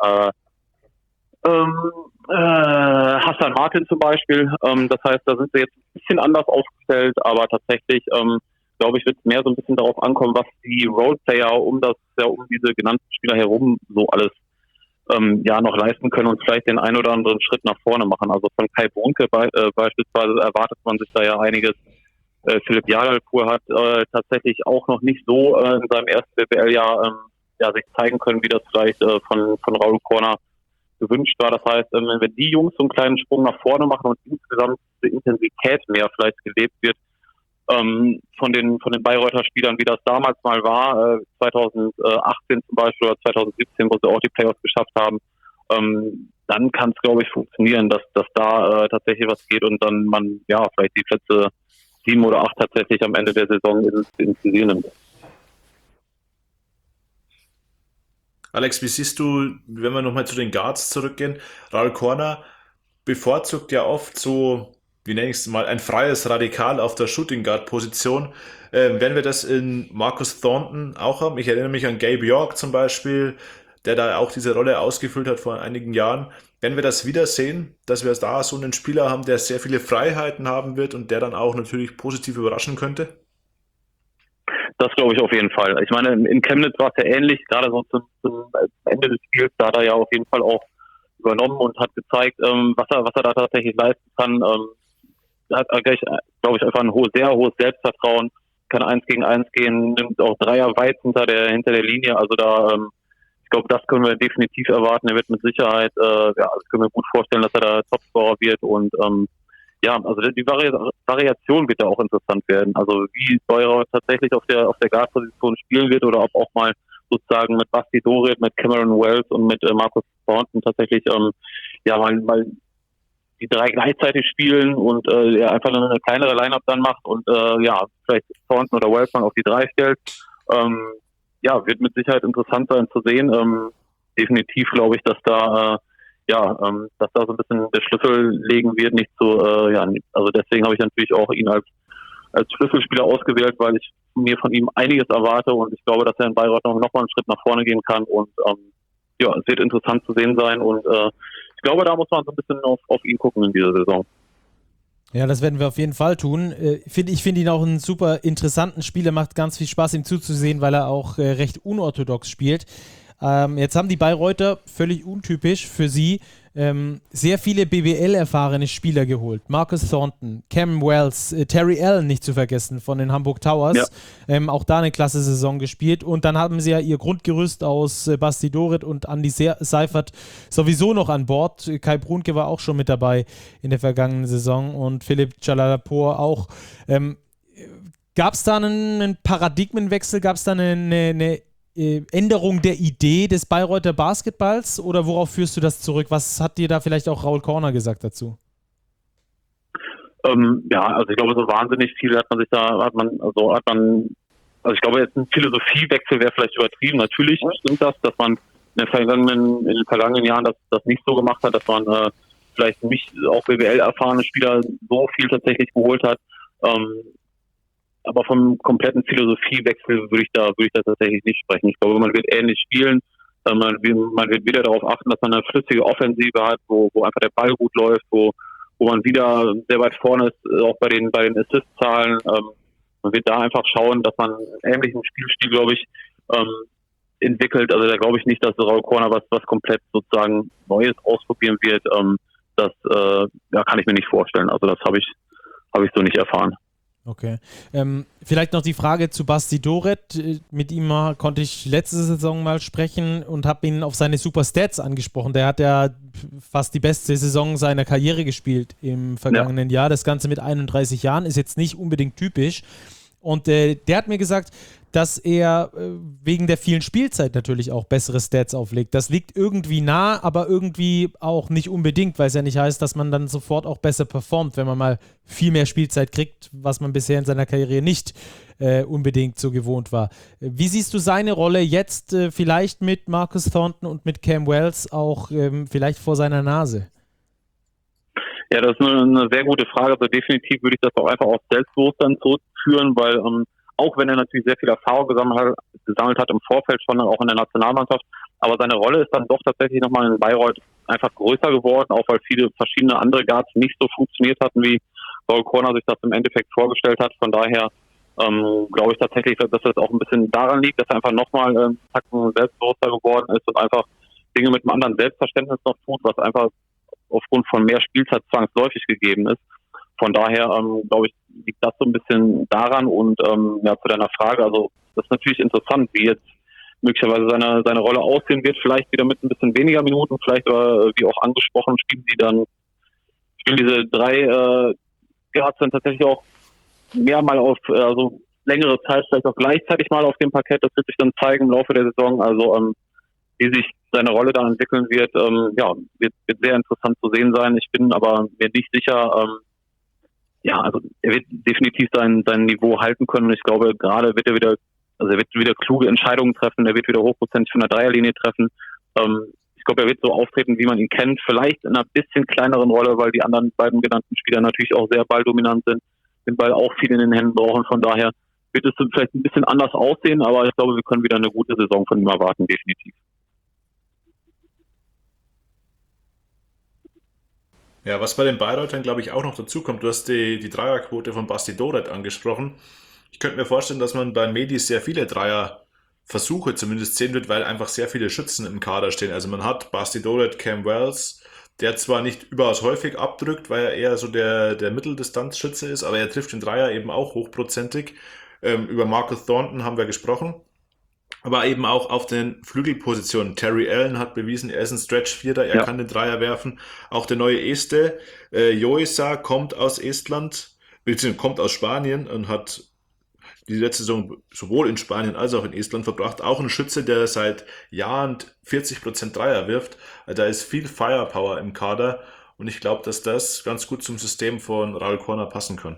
Hassan Martin zum Beispiel. Das heißt, da sind sie jetzt ein bisschen anders aufgestellt, aber tatsächlich, glaube ich, wird es mehr so ein bisschen darauf ankommen, was die Roleplayer um diese genannten Spieler herum so alles noch leisten können und vielleicht den einen oder anderen Schritt nach vorne machen. Also von Kai Bohnke beispielsweise erwartet man sich da ja einiges. Philipp Jadalpur hat tatsächlich auch noch nicht so in seinem ersten BBL-Jahr sich zeigen können, wie das vielleicht von Raul Corner gewünscht war. Das heißt, wenn die Jungs so einen kleinen Sprung nach vorne machen und insgesamt die Intensität mehr vielleicht gelebt wird, von den Bayreuther Spielern, wie das damals mal war, 2018 zum Beispiel oder 2017, wo sie auch die Playoffs geschafft haben, dann kann es, glaube ich, funktionieren, dass da tatsächlich was geht und dann man vielleicht die Plätze 7 oder 8 tatsächlich am Ende der Saison ins Visier nimmt. Alex, wie siehst du, wenn wir nochmal zu den Guards zurückgehen, Raul Corner bevorzugt ja oft so, wie nenne ich es mal, ein freies Radikal auf der Shooting Guard Position. Werden wir das in Marcus Thornton auch haben? Ich erinnere mich an Gabe York zum Beispiel, der da auch diese Rolle ausgefüllt hat vor einigen Jahren. Wenn wir das wieder sehen, dass wir da so einen Spieler haben, der sehr viele Freiheiten haben wird und der dann auch natürlich positiv überraschen könnte? Das glaube ich auf jeden Fall. Ich meine, in Chemnitz war es ja ähnlich, gerade so zum Ende des Spiels, da hat er ja auf jeden Fall auch übernommen und hat gezeigt, was er da tatsächlich leisten kann. Hat, glaube ich, einfach ein sehr hohes Selbstvertrauen, kann 1 gegen 1 gehen, nimmt auch Dreier weit hinter der Linie. Also da, ich glaube, das können wir definitiv erwarten. Er wird mit Sicherheit, das können wir gut vorstellen, dass er da Topscorer wird und also die Variation wird ja auch interessant werden. Also wie Bayreuth tatsächlich auf der Guard-Position spielen wird oder ob auch mal sozusagen mit Basti Doret, mit Cameron Wells und mit Marcus Thornton tatsächlich mal die 3 gleichzeitig spielen und einfach eine kleinere Line-Up dann macht und vielleicht Thornton oder Wellsman auf die 3 stellt. Wird mit Sicherheit interessant sein zu sehen. Definitiv glaube ich, dass da so ein bisschen der Schlüssel legen wird, nicht so, also deswegen habe ich natürlich auch ihn als Schlüsselspieler ausgewählt, weil ich mir von ihm einiges erwarte und ich glaube, dass er in Bayreuth noch mal einen Schritt nach vorne gehen kann und es wird interessant zu sehen sein und ich glaube, da muss man so ein bisschen auf ihn gucken in dieser Saison. Ja, das werden wir auf jeden Fall tun. Ich finde ihn auch einen super interessanten Spieler, macht ganz viel Spaß, ihm zuzusehen, weil er auch recht unorthodox spielt. Jetzt haben die Bayreuther, völlig untypisch für sie, sehr viele BBL-erfahrene Spieler geholt. Marcus Thornton, Cam Wells, Terry Allen nicht zu vergessen von den Hamburg Towers. Ja. Auch da eine klasse Saison gespielt. Und dann haben sie ja ihr Grundgerüst aus Basti Doret und Andi Seifert sowieso noch an Bord. Kai Brunke war auch schon mit dabei in der vergangenen Saison und Philipp Chalalapur auch. Gab es da einen Paradigmenwechsel? Gab es da eine Änderung der Idee des Bayreuther Basketballs oder worauf führst du das zurück? Was hat dir da vielleicht auch Raul Korner gesagt dazu? Also ich glaube, so wahnsinnig viel also ich glaube, jetzt ein Philosophiewechsel wäre vielleicht übertrieben. Natürlich stimmt das, dass man in den vergangenen Jahren das nicht so gemacht hat, dass man vielleicht nicht auch BWL-erfahrene Spieler so viel tatsächlich geholt hat. Aber vom kompletten Philosophiewechsel würde ich da tatsächlich nicht sprechen. Ich glaube, man wird ähnlich spielen. Man wird wieder darauf achten, dass man eine flüssige Offensive hat, wo einfach der Ball gut läuft, wo man wieder sehr weit vorne ist, auch bei den Assist-Zahlen. Man wird da einfach schauen, dass man einen ähnlichen Spielstil, glaube ich, entwickelt. Also da glaube ich nicht, dass Raul Korner was komplett sozusagen Neues ausprobieren wird. Das kann ich mir nicht vorstellen. Also das habe ich so nicht erfahren. Okay. Vielleicht noch die Frage zu Basti Doret. Mit ihm konnte ich letzte Saison mal sprechen und habe ihn auf seine Super Stats angesprochen. Der hat ja fast die beste Saison seiner Karriere gespielt im vergangenen Jahr. Das Ganze mit 31 Jahren ist jetzt nicht unbedingt typisch. Und der hat mir gesagt, dass er wegen der vielen Spielzeit natürlich auch bessere Stats auflegt. Das liegt irgendwie nah, aber irgendwie auch nicht unbedingt, weil es ja nicht heißt, dass man dann sofort auch besser performt, wenn man mal viel mehr Spielzeit kriegt, was man bisher in seiner Karriere nicht unbedingt so gewohnt war. Wie siehst du seine Rolle jetzt vielleicht mit Marcus Thornton und mit Cam Wells auch vielleicht vor seiner Nase? Ja, das ist eine sehr gute Frage. Also definitiv würde ich das auch einfach auf Selbstbewusstsein zurückführen, weil auch wenn er natürlich sehr viel Erfahrung gesammelt hat im Vorfeld schon, auch in der Nationalmannschaft, aber seine Rolle ist dann doch tatsächlich nochmal in Bayreuth einfach größer geworden, auch weil viele verschiedene andere Guards nicht so funktioniert hatten, wie Raul Korner sich das im Endeffekt vorgestellt hat. Von daher glaube ich tatsächlich, dass das auch ein bisschen daran liegt, dass er einfach nochmal Tacken selbstbewusster geworden ist und einfach Dinge mit einem anderen Selbstverständnis noch tut, was einfach aufgrund von mehr Spielzeit zwangsläufig gegeben ist. Von daher, glaube ich, liegt das so ein bisschen daran und zu deiner Frage, also das ist natürlich interessant, wie jetzt möglicherweise seine Rolle aussehen wird, vielleicht wieder mit ein bisschen weniger Minuten, vielleicht wie auch angesprochen, spielen diese 3 Guards dann tatsächlich auch mehr mal auf, also längere Zeit vielleicht auch gleichzeitig mal auf dem Parkett, das wird sich dann zeigen im Laufe der Saison, also wie sich seine Rolle da entwickeln wird, wird sehr interessant zu sehen sein. Ich bin aber mir nicht sicher, also er wird definitiv sein Niveau halten können und ich glaube, gerade er wird wieder kluge Entscheidungen treffen, er wird wieder hochprozentig von der Dreierlinie treffen. Ich glaube, er wird so auftreten, wie man ihn kennt, vielleicht in einer bisschen kleineren Rolle, weil die anderen beiden genannten Spieler natürlich auch sehr balldominant sind, den Ball auch viel in den Händen brauchen. Von daher wird es vielleicht ein bisschen anders aussehen, aber ich glaube, wir können wieder eine gute Saison von ihm erwarten, definitiv. Ja, was bei den Bayreutern, glaube ich, auch noch dazu kommt, du hast die Dreierquote von Basti Doret angesprochen. Ich könnte mir vorstellen, dass man bei Medis sehr viele Dreierversuche zumindest sehen wird, weil einfach sehr viele Schützen im Kader stehen. Also man hat Basti Doret, Cam Wells, der zwar nicht überaus häufig abdrückt, weil er eher so der Mitteldistanzschütze ist, aber er trifft den Dreier eben auch hochprozentig. Über Marcus Thornton haben wir gesprochen. Aber eben auch auf den Flügelpositionen. Terry Allen hat bewiesen, er ist ein Stretch-Vierter, er kann den Dreier werfen. Auch der neue Este, Joisa, kommt aus Estland, beziehungsweise kommt aus Spanien und hat die letzte Saison sowohl in Spanien als auch in Estland verbracht. Auch ein Schütze, der seit Jahren 40% Dreier wirft. Da ist viel Firepower im Kader und ich glaube, dass das ganz gut zum System von Raul Corner passen kann.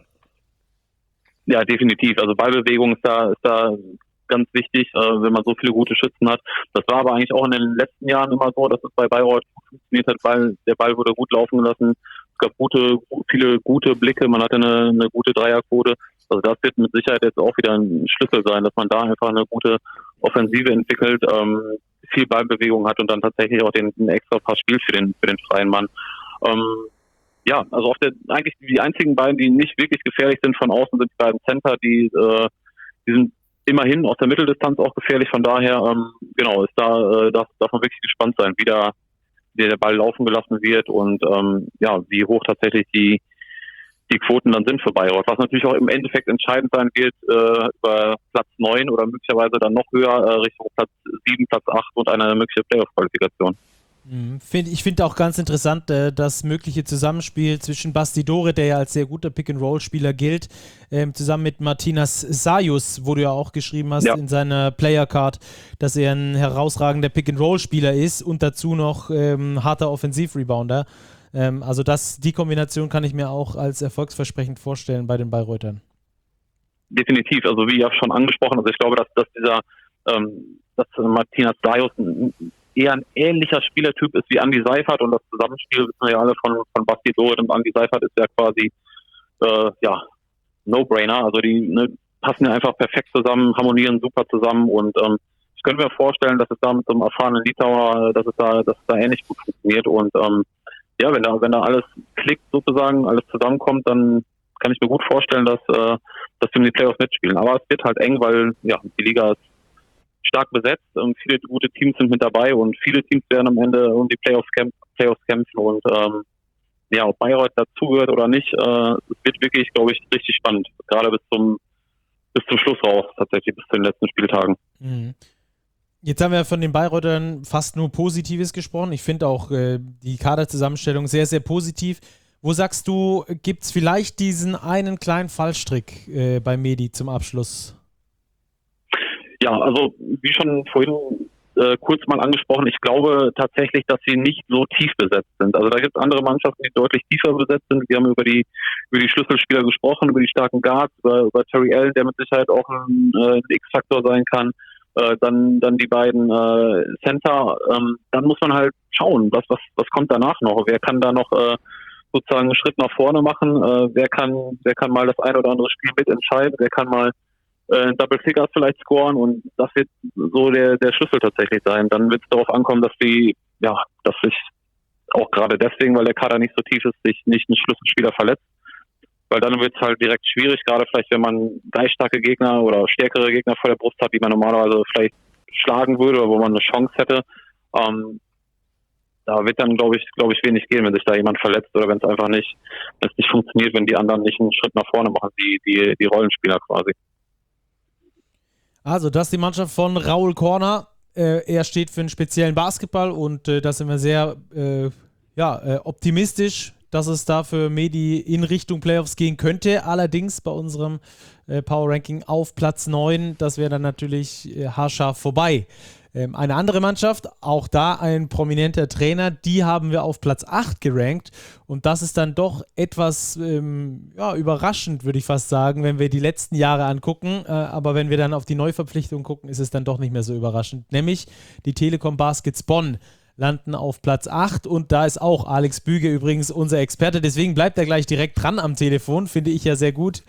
Ja, definitiv. Also Ballbewegung ist da ganz wichtig, wenn man so viele gute Schützen hat. Das war aber eigentlich auch in den letzten Jahren immer so, dass es bei Bayreuth funktioniert hat, weil der Ball wurde gut laufen gelassen. Es gab viele gute Blicke, man hatte eine gute Dreierquote. Also das wird mit Sicherheit jetzt auch wieder ein Schlüssel sein, dass man da einfach eine gute Offensive entwickelt, viel Ballbewegung hat und dann tatsächlich auch den extra Pass spielt für den freien Mann. Ja, also eigentlich die einzigen beiden, die nicht wirklich gefährlich sind von außen, sind die beiden Center, die sind immerhin aus der Mitteldistanz auch gefährlich. Von daher, genau, darf man wirklich gespannt sein, wie der Ball laufen gelassen wird und wie hoch tatsächlich die Quoten dann sind für Bayreuth. Was natürlich auch im Endeffekt entscheidend sein wird über Platz 9 oder möglicherweise dann noch höher Richtung Platz 7, Platz 8 und eine mögliche Playoff-Qualifikation. Ich finde auch ganz interessant, das mögliche Zusammenspiel zwischen Bastidore, der ja als sehr guter Pick-and-Roll-Spieler gilt, zusammen mit Martinas Sajus, wo du ja auch geschrieben hast in seiner Player-Card, dass er ein herausragender Pick-and-Roll-Spieler ist und dazu noch harter Offensiv-Rebounder. Also die Kombination kann ich mir auch als erfolgsversprechend vorstellen bei den Bayreutern. Definitiv, also wie ja schon angesprochen, also ich glaube, dass Martinas Sajus eher ein ähnlicher Spielertyp ist wie Andi Seifert und das Zusammenspiel wissen wir ja alle von Bastidore und Andi Seifert ist ja quasi No-Brainer, also die passen ja einfach perfekt zusammen, harmonieren super zusammen und ich könnte mir vorstellen, dass es da mit so einem erfahrenen Litauer, dass es da ähnlich gut funktioniert und wenn da alles klickt sozusagen, alles zusammenkommt, dann kann ich mir gut vorstellen, dass wir in die Playoffs mitspielen. Aber es wird halt eng, weil die Liga ist stark besetzt und viele gute Teams sind mit dabei und viele Teams werden am Ende um die Playoffs kämpfen und ob Bayreuth dazugehört oder nicht, es wird wirklich, glaube ich, richtig spannend, gerade bis zum Schluss raus, tatsächlich bis zu den letzten Spieltagen. Mhm. Jetzt haben wir von den Bayreutern fast nur Positives gesprochen. Ich finde auch die Kaderzusammenstellung sehr, sehr positiv. Wo sagst du, gibt es vielleicht diesen einen kleinen Fallstrick bei Medi zum Abschluss? Ja, also wie schon vorhin kurz mal angesprochen, ich glaube tatsächlich, dass sie nicht so tief besetzt sind. Also da gibt es andere Mannschaften, die deutlich tiefer besetzt sind. Wir haben über die Schlüsselspieler gesprochen, über die starken Guards, über Terry Allen, der mit Sicherheit auch ein X-Faktor sein kann. Dann die beiden Center. Dann muss man halt schauen, was kommt danach noch. Wer kann da noch sozusagen einen Schritt nach vorne machen? Wer kann mal das ein oder andere Spiel mitentscheiden? Wer kann mal Double Figures vielleicht scoren und das wird so der Schlüssel tatsächlich sein. Dann wird es darauf ankommen, dass sich auch gerade deswegen, weil der Kader nicht so tief ist, sich nicht ein Schlüsselspieler verletzt. Weil dann wird es halt direkt schwierig, gerade vielleicht, wenn man starke Gegner oder stärkere Gegner vor der Brust hat, die man normalerweise vielleicht schlagen würde oder wo man eine Chance hätte. Da wird dann, glaube ich, wenig gehen, wenn sich da jemand verletzt oder wenn es nicht funktioniert, wenn die anderen nicht einen Schritt nach vorne machen, die Rollenspieler quasi. Also, das ist die Mannschaft von Raul Corner. Er steht für einen speziellen Basketball und da sind wir sehr optimistisch, dass es da für Medi in Richtung Playoffs gehen könnte. Allerdings bei unserem Power Ranking auf Platz 9, das wäre dann natürlich haarscharf vorbei. Eine andere Mannschaft, auch da ein prominenter Trainer, die haben wir auf Platz 8 gerankt und das ist dann doch etwas überraschend, würde ich fast sagen, wenn wir die letzten Jahre angucken, aber wenn wir dann auf die Neuverpflichtung gucken, ist es dann doch nicht mehr so überraschend, nämlich die Telekom Baskets Bonn landen auf Platz 8 und da ist auch Alex Büge übrigens unser Experte, deswegen bleibt er gleich direkt dran am Telefon, finde ich ja sehr gut.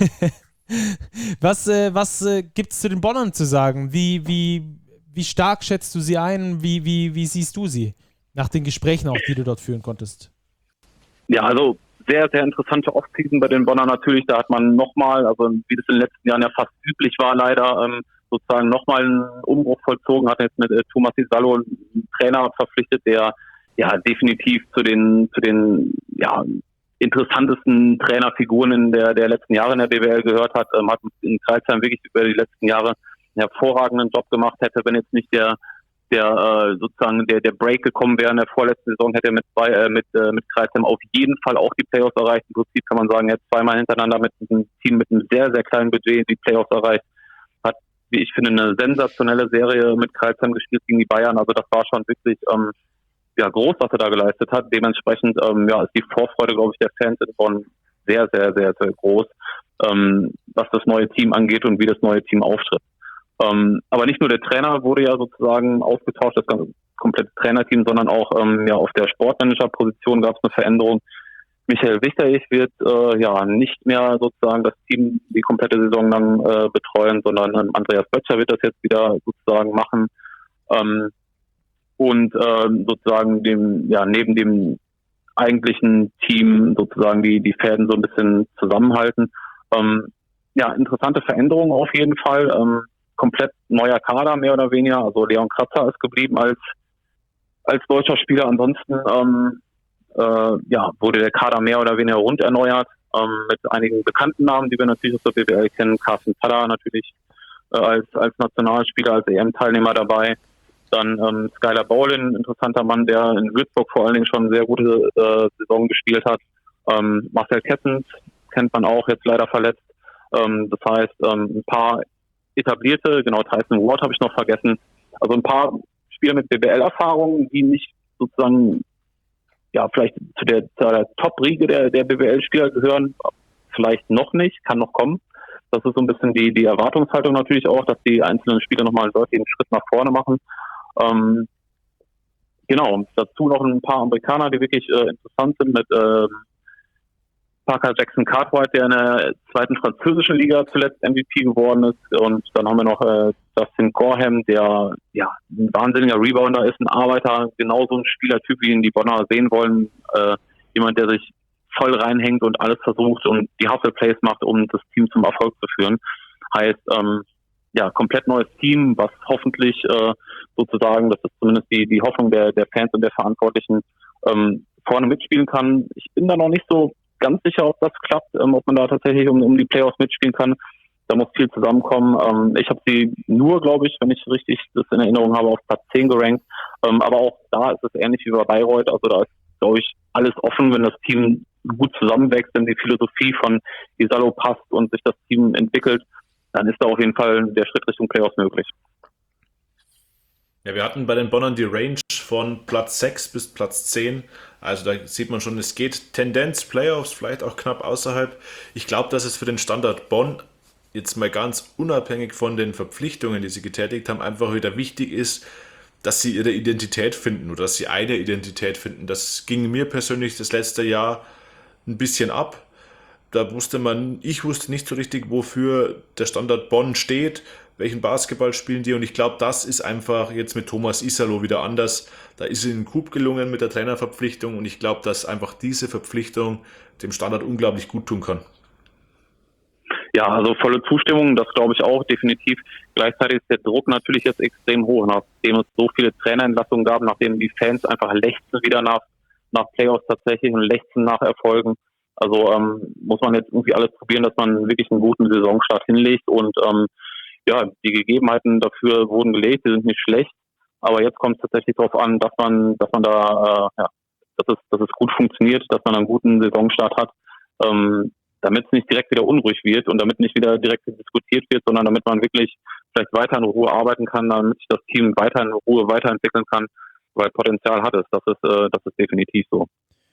Was gibt es zu den Bonnern zu sagen? Wie stark schätzt du sie ein? Wie siehst du sie? Nach den Gesprächen auch, die du dort führen konntest. Ja, also sehr, sehr interessante Offseason bei den Bonner natürlich. Da hat man nochmal, also wie das in den letzten Jahren ja fast üblich war leider, sozusagen nochmal einen Umbruch vollzogen. Hat jetzt mit Thomas Isallo einen Trainer verpflichtet, der definitiv zu den interessantesten Trainerfiguren in der letzten Jahre in der BWL gehört hat. Hat in Crailsheim wirklich über die letzten Jahre einen hervorragenden Job gemacht, hätte, wenn jetzt nicht der Break gekommen wäre in der vorletzten Saison, hätte er mit Crailsheim auf jeden Fall auch die Playoffs erreicht. Im Prinzip kann man sagen, er hat zweimal hintereinander mit einem Team mit einem sehr, sehr kleinen Budget die Playoffs erreicht. Hat, wie ich finde, eine sensationelle Serie mit Crailsheim gespielt gegen die Bayern. Also das war schon wirklich groß, was er da geleistet hat. Dementsprechend ist die Vorfreude, glaube ich, der Fans in Bonn sehr, sehr, sehr, sehr groß, was das neue Team angeht und wie das neue Team auftritt. Aber nicht nur der Trainer wurde ja sozusagen ausgetauscht, das ganze komplette Trainerteam, sondern auch auf der Sportmanager-Position gab es eine Veränderung. Michael Wichterich wird nicht mehr sozusagen das Team die komplette Saison lang betreuen, sondern Andreas Böttcher wird das jetzt wieder sozusagen machen. Sozusagen neben dem eigentlichen Team sozusagen die Fäden so ein bisschen zusammenhalten. Interessante Veränderungen auf jeden Fall. Komplett neuer Kader, mehr oder weniger. Also Leon Kratzer ist geblieben als deutscher Spieler. Ansonsten wurde der Kader mehr oder weniger rund erneuert, mit einigen bekannten Namen, die wir natürlich aus der BBL kennen. Carsten Tada natürlich als Nationalspieler, als EM-Teilnehmer dabei. Dann Skylar Bowlin, ein interessanter Mann, der in Würzburg vor allen Dingen schon eine sehr gute Saison gespielt hat. Marcel Kessens kennt man auch, jetzt leider verletzt. Das heißt, ein paar etablierte, genau, Tyson Ward habe ich noch vergessen. Also ein paar Spieler mit BBL-Erfahrungen, die nicht sozusagen vielleicht zu der Top-Riege der BBL-Spieler gehören, vielleicht noch nicht, kann noch kommen. Das ist so ein bisschen die Erwartungshaltung natürlich auch, dass die einzelnen Spieler nochmal einen deutlichen Schritt nach vorne machen. Dazu noch ein paar Amerikaner, die wirklich interessant sind, mit Parker Jackson Cartwright, der in der zweiten französischen Liga zuletzt MVP geworden ist. Und dann haben wir noch Justin Gorham, der ein wahnsinniger Rebounder ist, ein Arbeiter, genauso ein Spielertyp, wie ihn die Bonner sehen wollen. Jemand, der sich voll reinhängt und alles versucht und die Hustle-Plays macht, um das Team zum Erfolg zu führen. Heißt, komplett neues Team, was hoffentlich sozusagen, das ist zumindest die Hoffnung der Fans und der Verantwortlichen, vorne mitspielen kann. Ich bin da noch nicht so ganz sicher, ob das klappt, ob man da tatsächlich um die Playoffs mitspielen kann. Da muss viel zusammenkommen. Ich habe sie nur, glaube ich, wenn ich richtig das in Erinnerung habe, auf Platz 10 gerankt. Aber auch da ist es ähnlich wie bei Bayreuth. Also da ist, glaube ich, alles offen, wenn das Team gut zusammenwächst, wenn die Philosophie von Isalo passt und sich das Team entwickelt, dann ist da auf jeden Fall der Schritt Richtung Playoffs möglich. Ja, wir hatten bei den Bonnern die Range von Platz 6 bis Platz 10. Also da sieht man schon, es geht Tendenz Playoffs, vielleicht auch knapp außerhalb. Ich glaube, dass es für den Standort Bonn jetzt mal ganz unabhängig von den Verpflichtungen, die sie getätigt haben, einfach wieder wichtig ist, dass sie ihre Identität finden oder dass sie eine Identität finden. Das ging mir persönlich das letzte Jahr ein bisschen ab. Ich wusste nicht so richtig, wofür der Standort Bonn steht, welchen Basketball spielen die, und ich glaube, das ist einfach jetzt mit Thomas Isalo wieder anders. Da ist ihnen gut gelungen mit der Trainerverpflichtung und ich glaube, dass einfach diese Verpflichtung dem Standort unglaublich gut tun kann. Ja, also volle Zustimmung, das glaube ich auch definitiv. Gleichzeitig ist der Druck natürlich jetzt extrem hoch, nachdem es so viele Trainerentlassungen gab, nachdem die Fans einfach lechzen wieder nach Playoffs tatsächlich und lechzen nach Erfolgen. Also muss man jetzt irgendwie alles probieren, dass man wirklich einen guten Saisonstart hinlegt und die Gegebenheiten dafür wurden gelegt, die sind nicht schlecht, aber jetzt kommt es tatsächlich darauf an, dass man da dass es gut funktioniert, dass man einen guten Saisonstart hat, damit es nicht direkt wieder unruhig wird und damit nicht wieder direkt diskutiert wird, sondern damit man wirklich vielleicht weiter in Ruhe arbeiten kann, damit sich das Team weiter in Ruhe weiterentwickeln kann, weil Potenzial hat es. Das ist definitiv so.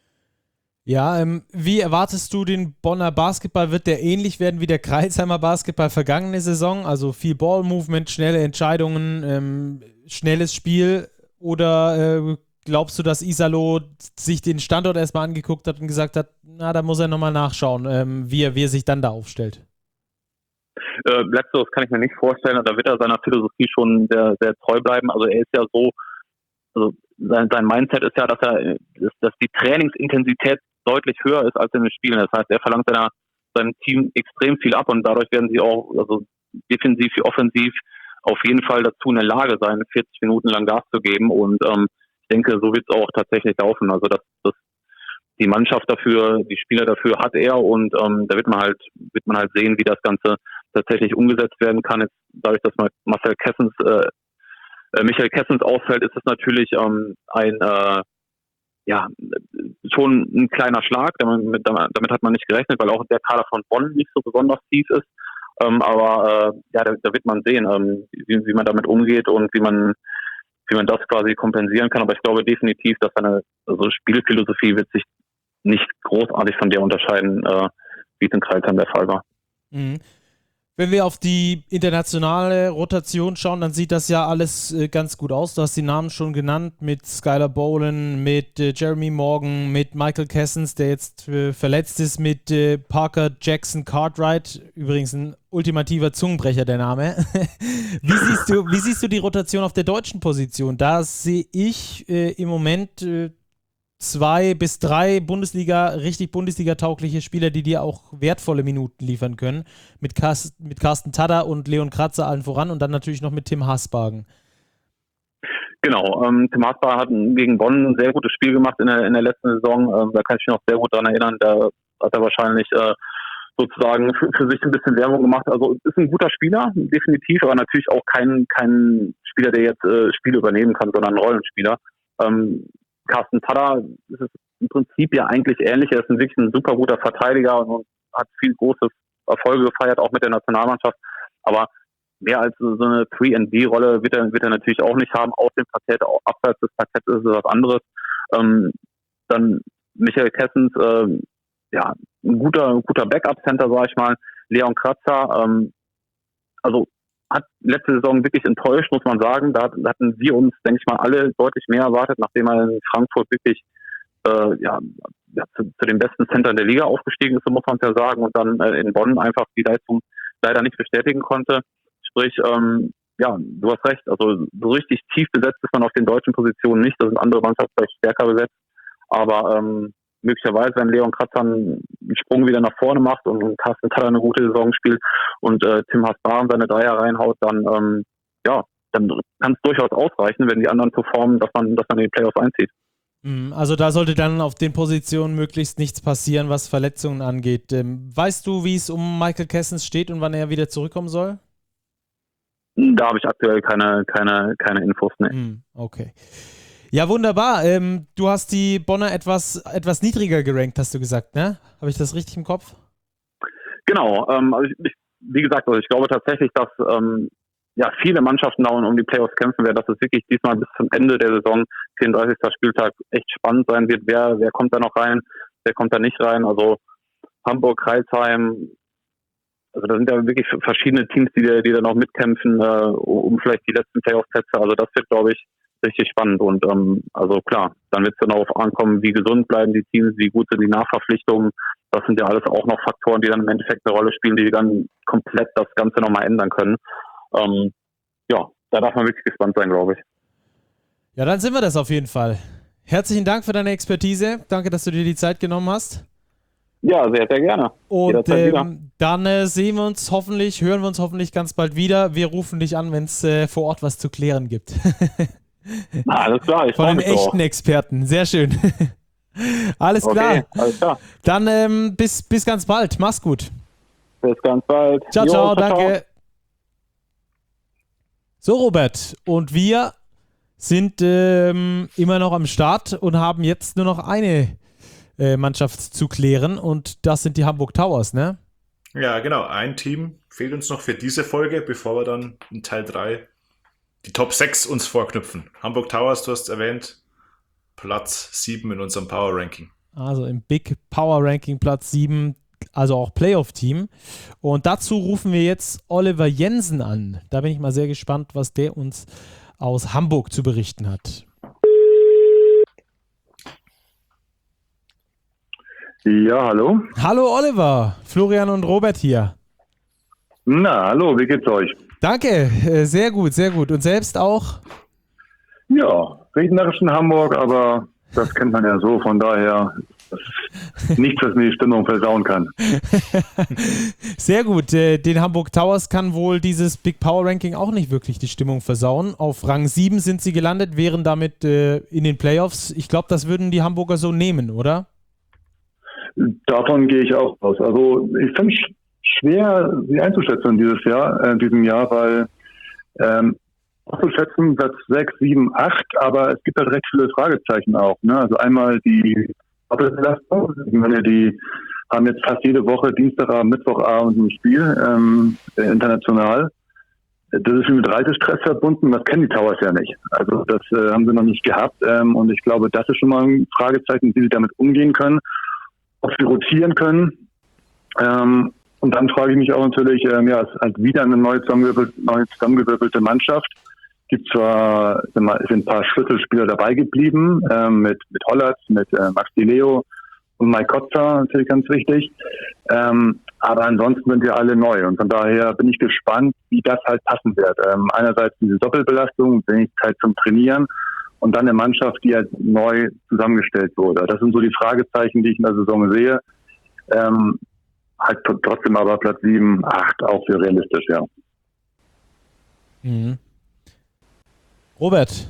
Ja, wie erwartest du den Bonner Basketball? Wird der ähnlich werden wie der Crailsheimer Basketball vergangene Saison? Also viel Ball-Movement, schnelle Entscheidungen, schnelles Spiel? Oder glaubst du, dass Isalo sich den Standort erstmal angeguckt hat und gesagt hat, na, da muss er nochmal nachschauen, wie er sich dann da aufstellt? Letzteres kann ich mir nicht vorstellen. Da wird er seiner Philosophie schon sehr, sehr treu bleiben. Also er ist ja so, also sein Mindset ist ja, dass die Trainingsintensität deutlich höher ist als in den Spielen. Das heißt, er verlangt seinem Team extrem viel ab und dadurch werden sie auch defensiv wie offensiv auf jeden Fall dazu in der Lage sein, 40 Minuten lang Gas zu geben. Und ich denke, so wird es auch tatsächlich laufen. Also dass die Mannschaft dafür, die Spieler dafür hat er und da wird man halt sehen, wie das Ganze tatsächlich umgesetzt werden kann. Jetzt dadurch, dass Michael Kessens ausfällt, ist es natürlich schon ein kleiner Schlag. Damit hat man nicht gerechnet, weil auch der Kader von Bonn nicht so besonders tief ist. Da wird man sehen, wie man damit umgeht und wie man wie man das quasi kompensieren kann. Aber ich glaube definitiv, dass also Spielphilosophie wird sich nicht großartig von der unterscheiden, wie es in Kreilsheim der Fall war. Mhm. Wenn wir auf die internationale Rotation schauen, dann sieht das ja alles ganz gut aus. Du hast die Namen schon genannt, mit Skylar Boland, mit Jeremy Morgan, mit Michael Kessens, der jetzt verletzt ist, mit Parker Jackson Cartwright, übrigens ein ultimativer Zungenbrecher, der Name. Wie siehst du die Rotation auf der deutschen Position? Da sehe ich im Moment 2 bis 3 richtig Bundesliga-taugliche Spieler, die dir auch wertvolle Minuten liefern können. Mit Carsten Tada und Leon Kratzer allen voran und dann natürlich noch mit Tim Hasbagen. Genau, Tim Hasbagen hat gegen Bonn ein sehr gutes Spiel gemacht in der letzten Saison. Da kann ich mich noch sehr gut dran erinnern. Da hat er wahrscheinlich sozusagen für sich ein bisschen Werbung gemacht. Also ist ein guter Spieler, definitiv, aber natürlich auch kein Spieler, der jetzt Spiele übernehmen kann, sondern ein Rollenspieler. Carsten Tada ist es im Prinzip ja eigentlich ähnlich. Er ist wirklich ein super guter Verteidiger und hat viel große Erfolge gefeiert, auch mit der Nationalmannschaft. Aber mehr als so eine 3&D-Rolle wird er natürlich auch nicht haben. Auf dem Parkett, auch abseits des Parketts ist es was anderes. Dann Michael Kessens, ein guter Backup-Center, sag ich mal. Leon Kratzer, also hat letzte Saison wirklich enttäuscht, muss man sagen. Da hatten wir uns, denke ich mal, alle deutlich mehr erwartet, nachdem er in Frankfurt wirklich zu den besten Centern der Liga aufgestiegen ist, so muss man es ja sagen, und dann in Bonn einfach die Leistung leider nicht bestätigen konnte. Sprich, du hast recht, also so richtig tief besetzt ist man auf den deutschen Positionen nicht, da sind andere Mannschaften vielleicht stärker besetzt, aber möglicherweise, wenn Leon Kratzer einen Sprung wieder nach vorne macht und Carsten Tada eine gute Saison spielt und Tim Hasbagen seine Dreier reinhaut, dann kann es durchaus ausreichen, wenn die anderen performen, dass man in die Playoffs einzieht. Also da sollte dann auf den Positionen möglichst nichts passieren, was Verletzungen angeht. Weißt du, wie es um Michael Kessens steht und wann er wieder zurückkommen soll? Da habe ich aktuell keine Infos mehr. Okay. Ja, wunderbar. Du hast die Bonner etwas niedriger gerankt, hast du gesagt, ne? Habe ich das richtig im Kopf? Genau. Wie gesagt, ich glaube tatsächlich, dass viele Mannschaften da um die Playoffs kämpfen werden, dass es wirklich diesmal bis zum Ende der Saison, 34. Spieltag, echt spannend sein wird. Wer kommt da noch rein, wer kommt da nicht rein? Also Hamburg, Kreilsheim, also da sind ja wirklich verschiedene Teams, die da noch mitkämpfen, um vielleicht die letzten Playoff-Plätze. Also das wird, glaube ich, richtig spannend. Und also klar, dann wird es dann darauf ankommen, wie gesund bleiben die Teams, wie gut sind die Nachverpflichtungen. Das sind ja alles auch noch Faktoren, die dann im Endeffekt eine Rolle spielen, die dann komplett das Ganze nochmal ändern können. Da darf man wirklich gespannt sein, glaube ich. Ja, dann sind wir das auf jeden Fall. Herzlichen Dank für deine Expertise. Danke, dass du dir die Zeit genommen hast. Ja, sehr, sehr gerne. Und dann hören wir uns hoffentlich ganz bald wieder. Wir rufen dich an, wenn es vor Ort was zu klären gibt. Alles klar, ich freue mich von den echten Experten. Sehr schön. Alles klar. Alles klar. Dann bis ganz bald. Mach's gut. Bis ganz bald. Ciao, danke. So, Robert, und wir sind immer noch am Start und haben jetzt nur noch eine Mannschaft zu klären und das sind die Hamburg Towers, ne? Ja, genau. Ein Team fehlt uns noch für diese Folge, bevor wir dann in Teil 3 die Top 6 uns vorknüpfen. Hamburg Towers, du hast erwähnt, Platz 7 in unserem Power Ranking. Also im Big Power Ranking Platz 7, also auch Playoff-Team. Und dazu rufen wir jetzt Oliver Jensen an. Da bin ich mal sehr gespannt, was der uns aus Hamburg zu berichten hat. Ja, hallo. Hallo Oliver, Florian und Robert hier. Na, hallo, wie geht's euch? Danke, sehr gut, sehr gut. Und selbst auch? Ja, regnerisch in Hamburg, aber das kennt man ja so, von daher nichts, was mir die Stimmung versauen kann. Sehr gut, den Hamburg Towers kann wohl dieses Big Power Ranking auch nicht wirklich die Stimmung versauen. Auf Rang 7 sind sie gelandet, wären damit in den Playoffs. Ich glaube, das würden die Hamburger so nehmen, oder? Davon gehe ich auch aus. Also ich finde es schwer, sie einzuschätzen in diesem Jahr, weil auszuschätzen Platz 6, 7, 8, aber es gibt halt recht viele Fragezeichen auch. Ne? Also einmal die Doppelbelastung. Ich meine, die haben jetzt fast jede Woche Dienstagabend, Mittwochabend ein Spiel international. Das ist mit Reisestress verbunden, das kennen die Towers ja nicht. Also das haben sie noch nicht gehabt und ich glaube, das ist schon mal ein Fragezeichen, wie sie damit umgehen können, ob sie rotieren können. Und dann frage ich mich auch natürlich, als wieder eine neu zusammengewürfelte Mannschaft. Gibt zwar, sind ein paar Schlüsselspieler dabei geblieben, mit Hollatz, mit Max Di Leo und Mike Kotzer, natürlich ganz wichtig. Aber ansonsten sind wir alle neu und von daher bin ich gespannt, wie das halt passen wird. Einerseits diese Doppelbelastung, wenig Zeit zum Trainieren und dann eine Mannschaft, die halt neu zusammengestellt wurde. Das sind so die Fragezeichen, die ich in der Saison sehe. Halt trotzdem aber Platz 7, 8 auch für realistisch, ja. Mhm. Robert,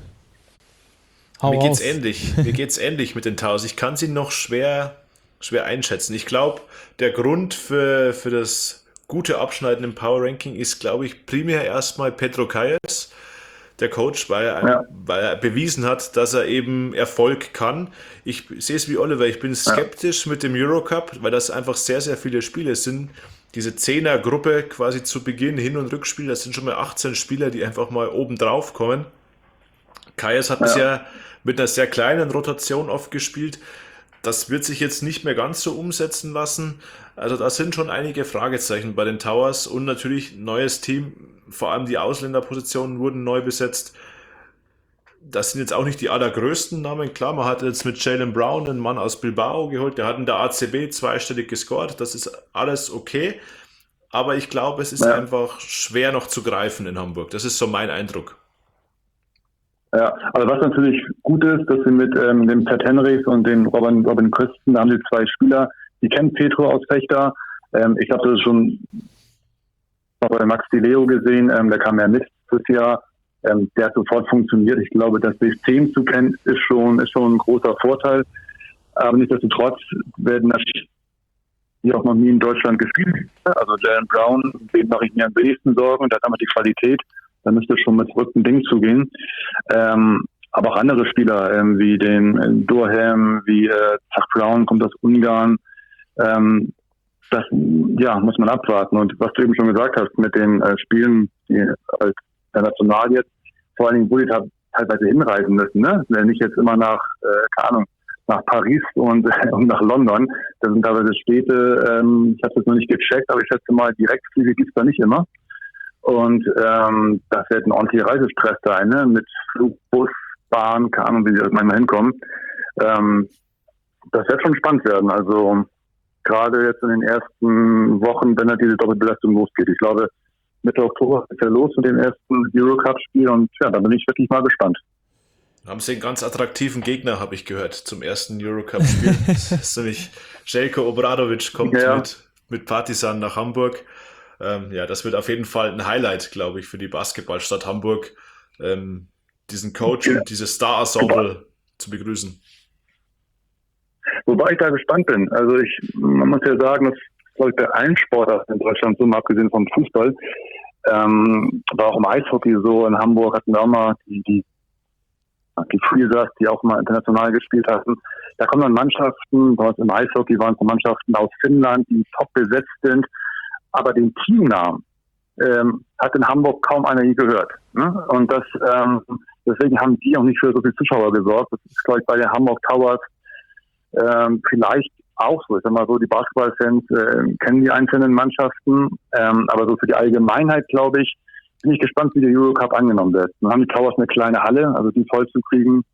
Mir geht's ähnlich mit den Towers. Ich kann sie noch schwer einschätzen. Ich glaube, der Grund für das gute Abschneiden im Power Ranking ist, glaube ich, primär erstmal Pedro Calles, der Coach, weil er bewiesen hat, dass er eben Erfolg kann. Ich sehe es wie Oliver, ich bin skeptisch mit dem Eurocup, weil das einfach sehr, sehr viele Spiele sind. Diese 10er-Gruppe quasi zu Beginn, Hin- und Rückspiel, das sind schon mal 18 Spieler, die einfach mal oben drauf kommen. Calles hat bisher mit einer sehr kleinen Rotation oft gespielt. Das wird sich jetzt nicht mehr ganz so umsetzen lassen. Also da sind schon einige Fragezeichen bei den Towers und natürlich neues Team. Vor allem die Ausländerpositionen wurden neu besetzt. Das sind jetzt auch nicht die allergrößten Namen. Klar, man hat jetzt mit Jaylen Brown einen Mann aus Bilbao geholt. Der hat in der ACB zweistellig gescored. Das ist alles okay. Aber ich glaube, es ist einfach schwer noch zu greifen in Hamburg. Das ist so mein Eindruck. Ja, aber was natürlich gut ist, dass wir mit dem Pat Henrys und dem Robin Christen, da haben sie 2 Spieler, die kennen Petro aus Fechter. Ich glaube, das ist schon bei Max Di Leo gesehen, der kam ja mit das Jahr, der hat sofort funktioniert. Ich glaube, das System zu kennen, ist schon ein großer Vorteil. Aber nichtsdestotrotz werden natürlich die auch noch nie in Deutschland gespielt. Also Jaylen Brown, dem mache ich mir am wenigsten Sorgen, der hat einmal die Qualität. Da müsste schon mit verrückten Dingen zugehen. Aber auch andere Spieler, wie den Durham, wie Zach Brown, kommt aus Ungarn. Das muss man abwarten. Und was du eben schon gesagt hast mit den Spielen, die als international jetzt, vor allen Dingen, wo die teilweise hinreisen müssen, ne? Nicht jetzt immer nach Paris und nach London. Das sind teilweise Städte, ich habe das noch nicht gecheckt, aber ich schätze mal, Direktflüge gibt es da nicht immer. Und das wird ein ordentlicher Reisestress sein, ne? Mit Flug, Bus, Bahn, keine Ahnung, wie sie manchmal hinkommen. Das wird schon spannend werden. Also gerade jetzt in den ersten Wochen, wenn diese Doppelbelastung losgeht. Ich glaube, Mitte Oktober ist ja los mit dem ersten Eurocup-Spiel und da bin ich wirklich mal gespannt. Haben sie einen ganz attraktiven Gegner, habe ich gehört, zum ersten Eurocup-Spiel. Das ist nämlich Željko Obradović kommt mit Partizan nach Hamburg. Das wird auf jeden Fall ein Highlight, glaube ich, für die Basketballstadt Hamburg, diesen Coach und dieses Star-Ensemble zu begrüßen. Wobei ich da gespannt bin. Also man muss ja sagen, das ist, glaube ich, bei allen Sportarten in Deutschland so, mal abgesehen vom Fußball, war auch im Eishockey so. In Hamburg hatten wir auch mal die Freezers, die auch mal international gespielt hatten. Da kommen dann Mannschaften, bei uns im Eishockey waren es Mannschaften aus Finnland, die top besetzt sind. Aber den Teamnamen hat in Hamburg kaum einer je gehört. Ne? Und deswegen haben die auch nicht für so viele Zuschauer gesorgt. Das ist, glaube ich, bei den Hamburg Towers vielleicht auch so. Ich sag mal so, die Basketballfans kennen die einzelnen Mannschaften, aber so für die Allgemeinheit, glaube ich, bin ich gespannt, wie der Eurocup angenommen wird. Dann haben die Towers eine kleine Halle, also die voll zu kriegen,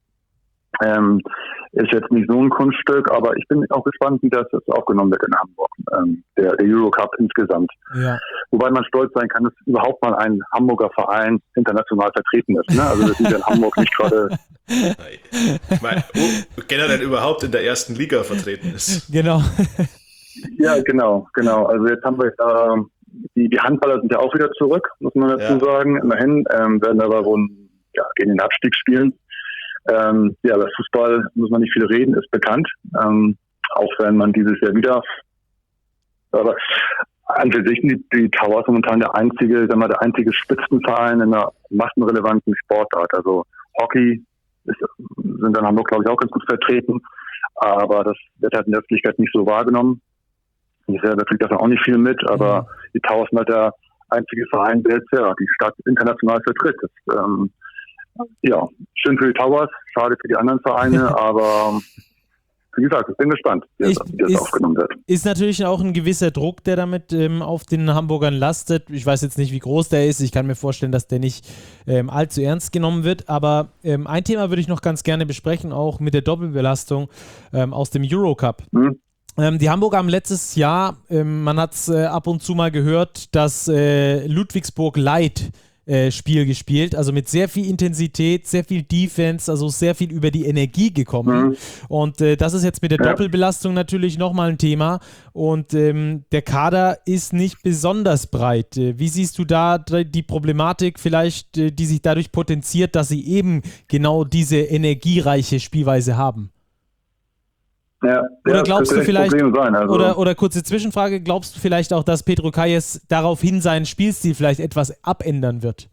ist jetzt nicht so ein Kunststück, aber ich bin auch gespannt, wie das jetzt aufgenommen wird in Hamburg, der Eurocup insgesamt. Ja. Wobei man stolz sein kann, dass überhaupt mal ein Hamburger Verein international vertreten ist. Ne? Also das ist ja in Hamburg nicht gerade... Ich meine, generell überhaupt in der ersten Liga vertreten ist. Genau. Ja, genau. Also jetzt haben wir die Handballer sind ja auch wieder zurück, muss man dazu sagen. Immerhin werden aber wohl gegen den Abstieg spielen. Über Fußball muss man nicht viel reden, ist bekannt. Auch wenn man dieses Jahr wieder. Aber an für sich die Towers momentan der einzige Spitzenverein in einer massenrelevanten Sportart. Also Hockey sind in Hamburg, glaube ich, auch ganz gut vertreten. Aber das wird halt in der Öffentlichkeit nicht so wahrgenommen. Ich selber kriege davon auch nicht viel mit, aber die Towers sind halt der einzige Verein, der jetzt die Stadt international vertritt. Das, schön für die Towers, schade für die anderen Vereine, aber wie gesagt, ich bin gespannt, wie das aufgenommen wird. Ist natürlich auch ein gewisser Druck, der damit auf den Hamburgern lastet. Ich weiß jetzt nicht, wie groß der ist. Ich kann mir vorstellen, dass der nicht allzu ernst genommen wird. Aber ein Thema würde ich noch ganz gerne besprechen, auch mit der Doppelbelastung aus dem Eurocup. Die Hamburger haben letztes Jahr, man hat es ab und zu mal gehört, das Ludwigsburg Light Spiel gespielt, also mit sehr viel Intensität, sehr viel Defense, also sehr viel über die Energie gekommen. Und das ist jetzt mit der Doppelbelastung natürlich nochmal ein Thema. Und der Kader ist nicht besonders breit. Wie siehst du da die Problematik vielleicht, die sich dadurch potenziert, dass sie eben genau diese energiereiche Spielweise haben? Ja, oder glaubst du vielleicht, sein, also. oder kurze Zwischenfrage, glaubst du vielleicht auch, dass Pedro Calles daraufhin seinen Spielstil vielleicht etwas abändern wird?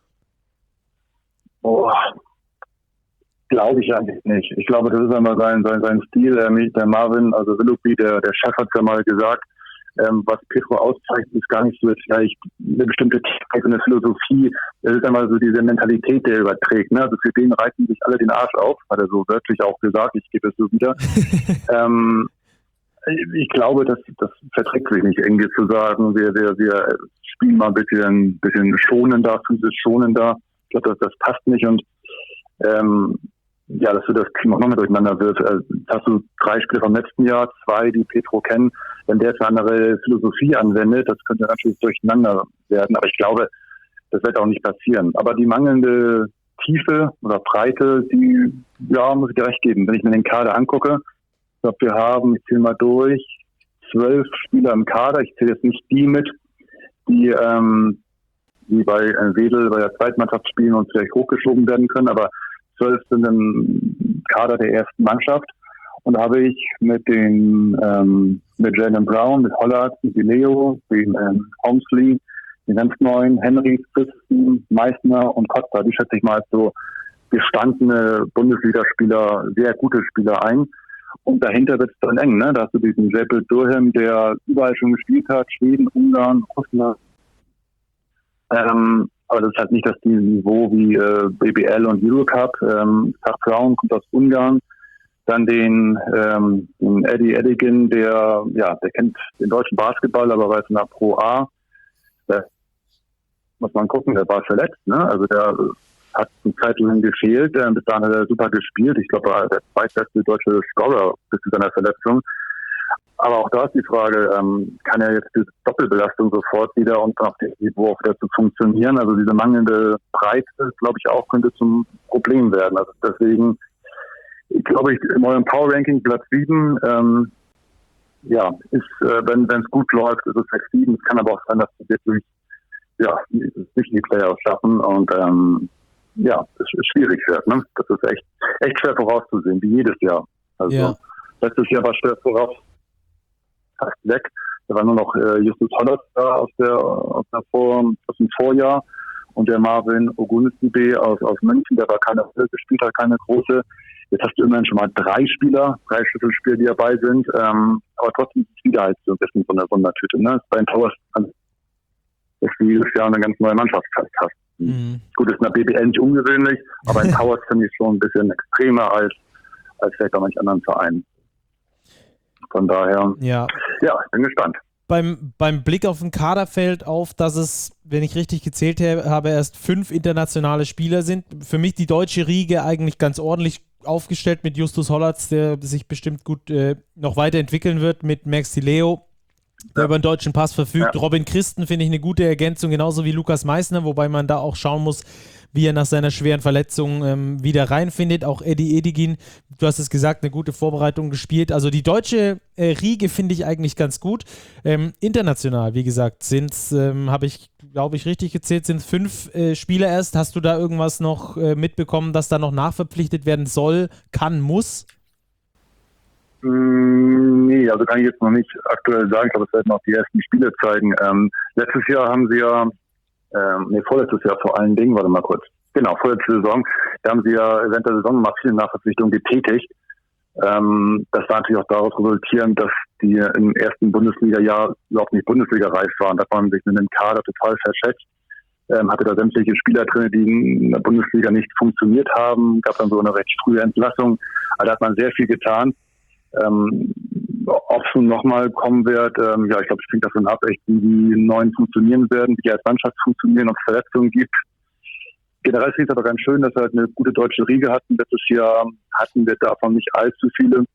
Glaube ich eigentlich nicht. Ich glaube, das ist einmal sein Stil. Der Marvin, also Willoughby, der Chef, hat ja mal gesagt, was Pedro auszeichnet, ist gar nicht so jetzt vielleicht eine bestimmte Technik, eine Philosophie. Es ist einmal so diese Mentalität, die er überträgt. Ne? Also für den reißen sich alle den Arsch auf, hat er so wörtlich auch gesagt, ich gebe es so wieder. Ich glaube, das verträgt sich nicht, irgendwie zu sagen, wir spielen mal ein bisschen schonender, physisch schonender. Ich glaube, das passt nicht und dass du das Team auch noch mehr durcheinander wirft. Jetzt hast du 3 Spieler vom letzten Jahr, 2, die Pedro kennen. Wenn der jetzt eine andere Philosophie anwendet, das könnte natürlich durcheinander werden. Aber ich glaube, das wird auch nicht passieren. Aber die mangelnde Tiefe oder Breite, die, muss ich dir recht geben. Wenn ich mir den Kader angucke, ich glaube, wir haben, ich zähle mal durch, 12 Spieler im Kader. Ich zähle jetzt nicht die mit, die bei Wedel bei der Zweitmannschaft spielen und vielleicht hochgeschoben werden können, aber 12 sind im Kader der ersten Mannschaft. Und da habe ich mit Jalen Brown, mit Hollard, mit Leo, mit Holmesley, den ganz neuen Henry, Christen, Meissner und Costa, die schätze ich mal als so gestandene Bundesligaspieler, sehr gute Spieler ein. Und dahinter wird es dann eng, ne? Da hast du diesen Jeppel Durham, der überall schon gespielt hat, Schweden, Ungarn, Russland. Aber das ist halt nicht das Niveau wie BBL und Eurocup. Zach Brown kommt aus Ungarn. Dann den Eddie Edigin, der kennt den deutschen Basketball, aber war jetzt in der Pro A. Da muss man gucken, der war verletzt, ne? Also der hat eine Zeit lang gefehlt. Bis dahin hat er super gespielt. Ich glaube, er war der zweitbeste deutsche Scorer bis zu seiner Verletzung. Aber auch da ist die Frage, kann er jetzt diese Doppelbelastung sofort wieder und auf dem Niveau auch wieder zu funktionieren? Also diese mangelnde Breite, glaube ich, auch könnte zum Problem werden. Also deswegen, glaube ich, in eurem Power-Ranking Platz 7, ist, wenn es gut läuft, ist es 6-7. Es kann aber auch sein, dass wir wirklich, nicht die Playoffs schaffen und es ist schwierig wird. Ne? Das ist echt schwer vorauszusehen, wie jedes Jahr. Also letztes Jahr war schwer voraus. Fast weg. Da war nur noch Justus Hollert da aus dem Vorjahr und der Marvin Ogunesibe aus München, der war keine Rolle gespielt hat, keine große. Jetzt hast du immerhin schon mal 3 Schlüsselspieler, die dabei sind, aber trotzdem ist es wieder halt so ein bisschen so eine Wundertüte. Ne? Bei den Towers, dass du jedes Jahr eine ganz neue Mannschaft hast. Gut, ist in der BBL nicht ungewöhnlich, aber in Towers finde ich schon ein bisschen extremer als vielleicht bei manchen anderen Vereinen. Von daher, ich bin gespannt. Beim Blick auf den Kader fällt auf, dass es, wenn ich richtig gezählt habe, erst 5 internationale Spieler sind. Für mich die deutsche Riege eigentlich ganz ordentlich aufgestellt mit Justus Hollatz, der sich bestimmt gut noch weiterentwickeln wird, mit Max Di Leo, der über einen deutschen Pass verfügt. Ja. Robin Christen finde ich eine gute Ergänzung, genauso wie Lukas Meissner, wobei man da auch schauen muss, wie er nach seiner schweren Verletzung wieder reinfindet. Auch Eddie Edigin, du hast es gesagt, eine gute Vorbereitung gespielt. Also die deutsche Riege finde ich eigentlich ganz gut. International, wie gesagt, sind es, habe ich, glaube ich, richtig gezählt, sind 5 Spieler erst. Hast du da irgendwas noch mitbekommen, dass da noch nachverpflichtet werden soll, kann, muss? Nee, also kann ich jetzt noch nicht aktuell sagen. Ich glaube, es werden noch die ersten Spiele zeigen. Letztes Jahr haben sie vorletztes Jahr vor allen Dingen, vorletzte Saison, da haben sie ja während der Saison mal viele Nachverpflichtungen getätigt. Das war natürlich auch daraus resultierend, dass die im ersten Bundesliga-Jahr überhaupt nicht Bundesliga-reif waren, dass man sich mit dem Kader total verschätzt. Hatte da sämtliche Spieler drin, die in der Bundesliga nicht funktioniert haben, gab dann so eine recht frühe Entlassung. Also da hat man sehr viel getan. Ob es nun nochmal kommen wird, ja, ich glaube, es hängt davon ab, echt, wie die Neuen funktionieren werden, wie die als Mannschaft funktionieren, ob es Verletzungen gibt. Generell ist es aber ganz schön, dass wir halt eine gute deutsche Riege hatten. Letztes Jahr hatten wir davon nicht allzu viele.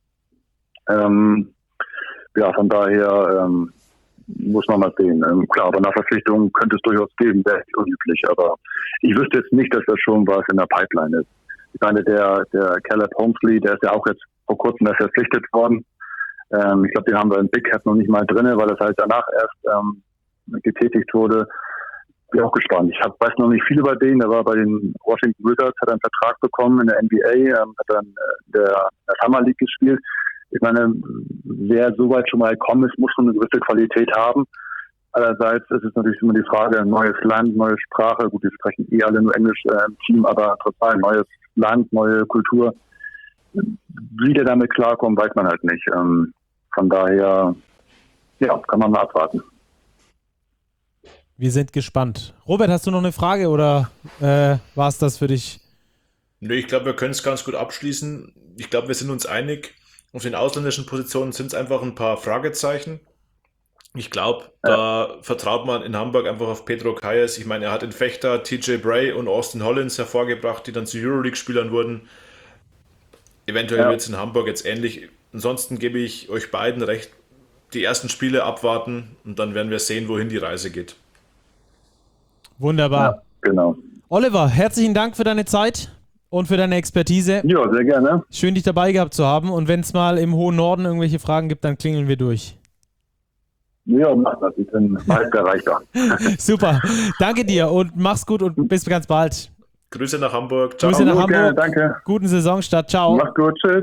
Ja, von daher muss man mal sehen. Klar, aber nach Verpflichtungen könnte es durchaus geben, wäre nicht unüblich. Aber ich wüsste jetzt nicht, dass das schon was in der Pipeline ist. Ich meine, der Caleb Holmesley, der ist ja auch jetzt vor kurzem erst verpflichtet worden. Ich glaube, den haben wir im Big Cap noch nicht mal drin, weil das halt danach erst getätigt wurde. Bin auch gespannt. Ich weiß noch nicht viel über den. Der war bei den Washington Wizards, hat einen Vertrag bekommen in der NBA, hat dann in der Summer League gespielt. Ich meine, wer so weit schon mal gekommen ist, muss schon eine gewisse Qualität haben. Allerseits ist es natürlich immer die Frage, neues Land, neue Sprache. Gut, wir sprechen alle nur Englisch im Team, aber trotzdem neues Land, neue Kultur. Wie der damit klarkommt, weiß man halt nicht. Von daher, ja, kann man mal abwarten. Wir sind gespannt. Robert, hast du noch eine Frage oder war es das für dich? Nö, ich glaube, wir können es ganz gut abschließen. Ich glaube, wir sind uns einig. Auf den ausländischen Positionen sind es einfach ein paar Fragezeichen. Ich glaube, da vertraut man in Hamburg einfach auf Pedro Calles. Ich meine, er hat in Fechter TJ Bray und Austin Hollins hervorgebracht, die dann zu Euroleague-Spielern wurden. Eventuell wird es in Hamburg jetzt ähnlich. Ansonsten gebe ich euch beiden recht. Die ersten Spiele abwarten und dann werden wir sehen, wohin die Reise geht. Wunderbar. Ja, genau. Oliver, herzlichen Dank für deine Zeit und für deine Expertise. Ja, sehr gerne. Schön, dich dabei gehabt zu haben. Und wenn es mal im hohen Norden irgendwelche Fragen gibt, dann klingeln wir durch. Ja, mach das. Ich bin meist erreichbar. Super. Danke dir und mach's gut und bis ganz bald. Grüße nach Hamburg. Ciao. Grüße nach Hamburg. Gerne, danke. Guten Saisonstart. Ciao. Mach's gut. Tschüss.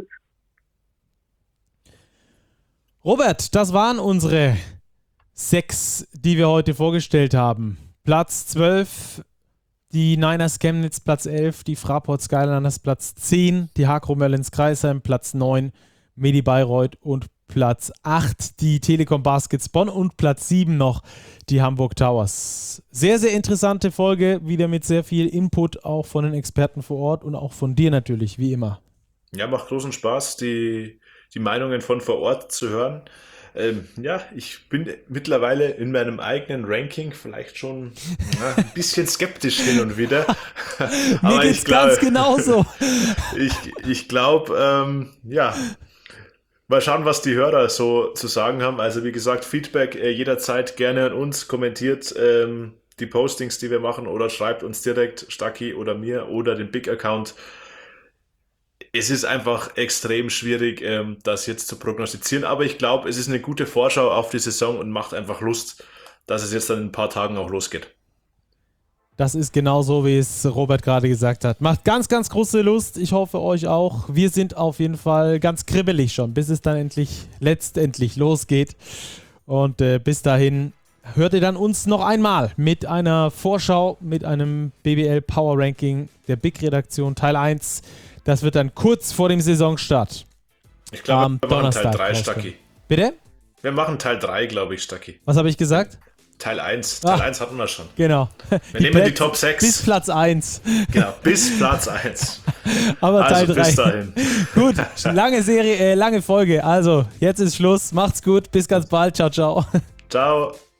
Robert, das waren unsere 6, die wir heute vorgestellt haben. Platz 12, die Niners Chemnitz Platz 11, die Fraport Skyliners Platz 10, die Hakro Merlins Kreisheim Platz 9, Medi Bayreuth und Platz 8, die Telekom Baskets Bonn und Platz 7 noch die Hamburg Towers. Sehr, sehr interessante Folge, wieder mit sehr viel Input auch von den Experten vor Ort und auch von dir natürlich, wie immer. Ja, macht großen Spaß, die Meinungen von vor Ort zu hören. Ja, ich bin mittlerweile in meinem eigenen Ranking vielleicht schon ein bisschen skeptisch hin und wieder. Mir geht's ganz genauso. Ich glaube, ja, mal schauen, was die Hörer so zu sagen haben. Also wie gesagt, Feedback jederzeit gerne an uns, kommentiert die Postings, die wir machen oder schreibt uns direkt, Stacki oder mir oder den Big-Account. Es ist einfach extrem schwierig, das jetzt zu prognostizieren, aber ich glaube, es ist eine gute Vorschau auf die Saison und macht einfach Lust, dass es jetzt dann in ein paar Tagen auch losgeht. Das ist genau so, wie es Robert gerade gesagt hat. Macht ganz, ganz große Lust. Ich hoffe, euch auch. Wir sind auf jeden Fall ganz kribbelig schon, bis es dann letztendlich losgeht. Und bis dahin hört ihr dann uns noch einmal mit einer Vorschau, mit einem BBL Power Ranking der Big-Redaktion Teil 1. Das wird dann kurz vor dem Saisonstart. Ich glaube, wir machen Teil 3, Stacki. Bitte? Wir machen Teil 3, glaube ich, Stacki. Was habe ich gesagt? Teil 1. Teil 1 hatten wir schon. Genau. Wir nehmen die Top 6. Bis Platz 1. Genau, bis Platz 1. Aber also Teil 3. Bis dahin. Gut, lange Serie, lange Folge. Also, jetzt ist Schluss. Macht's gut. Bis ganz bald. Ciao, ciao. Ciao.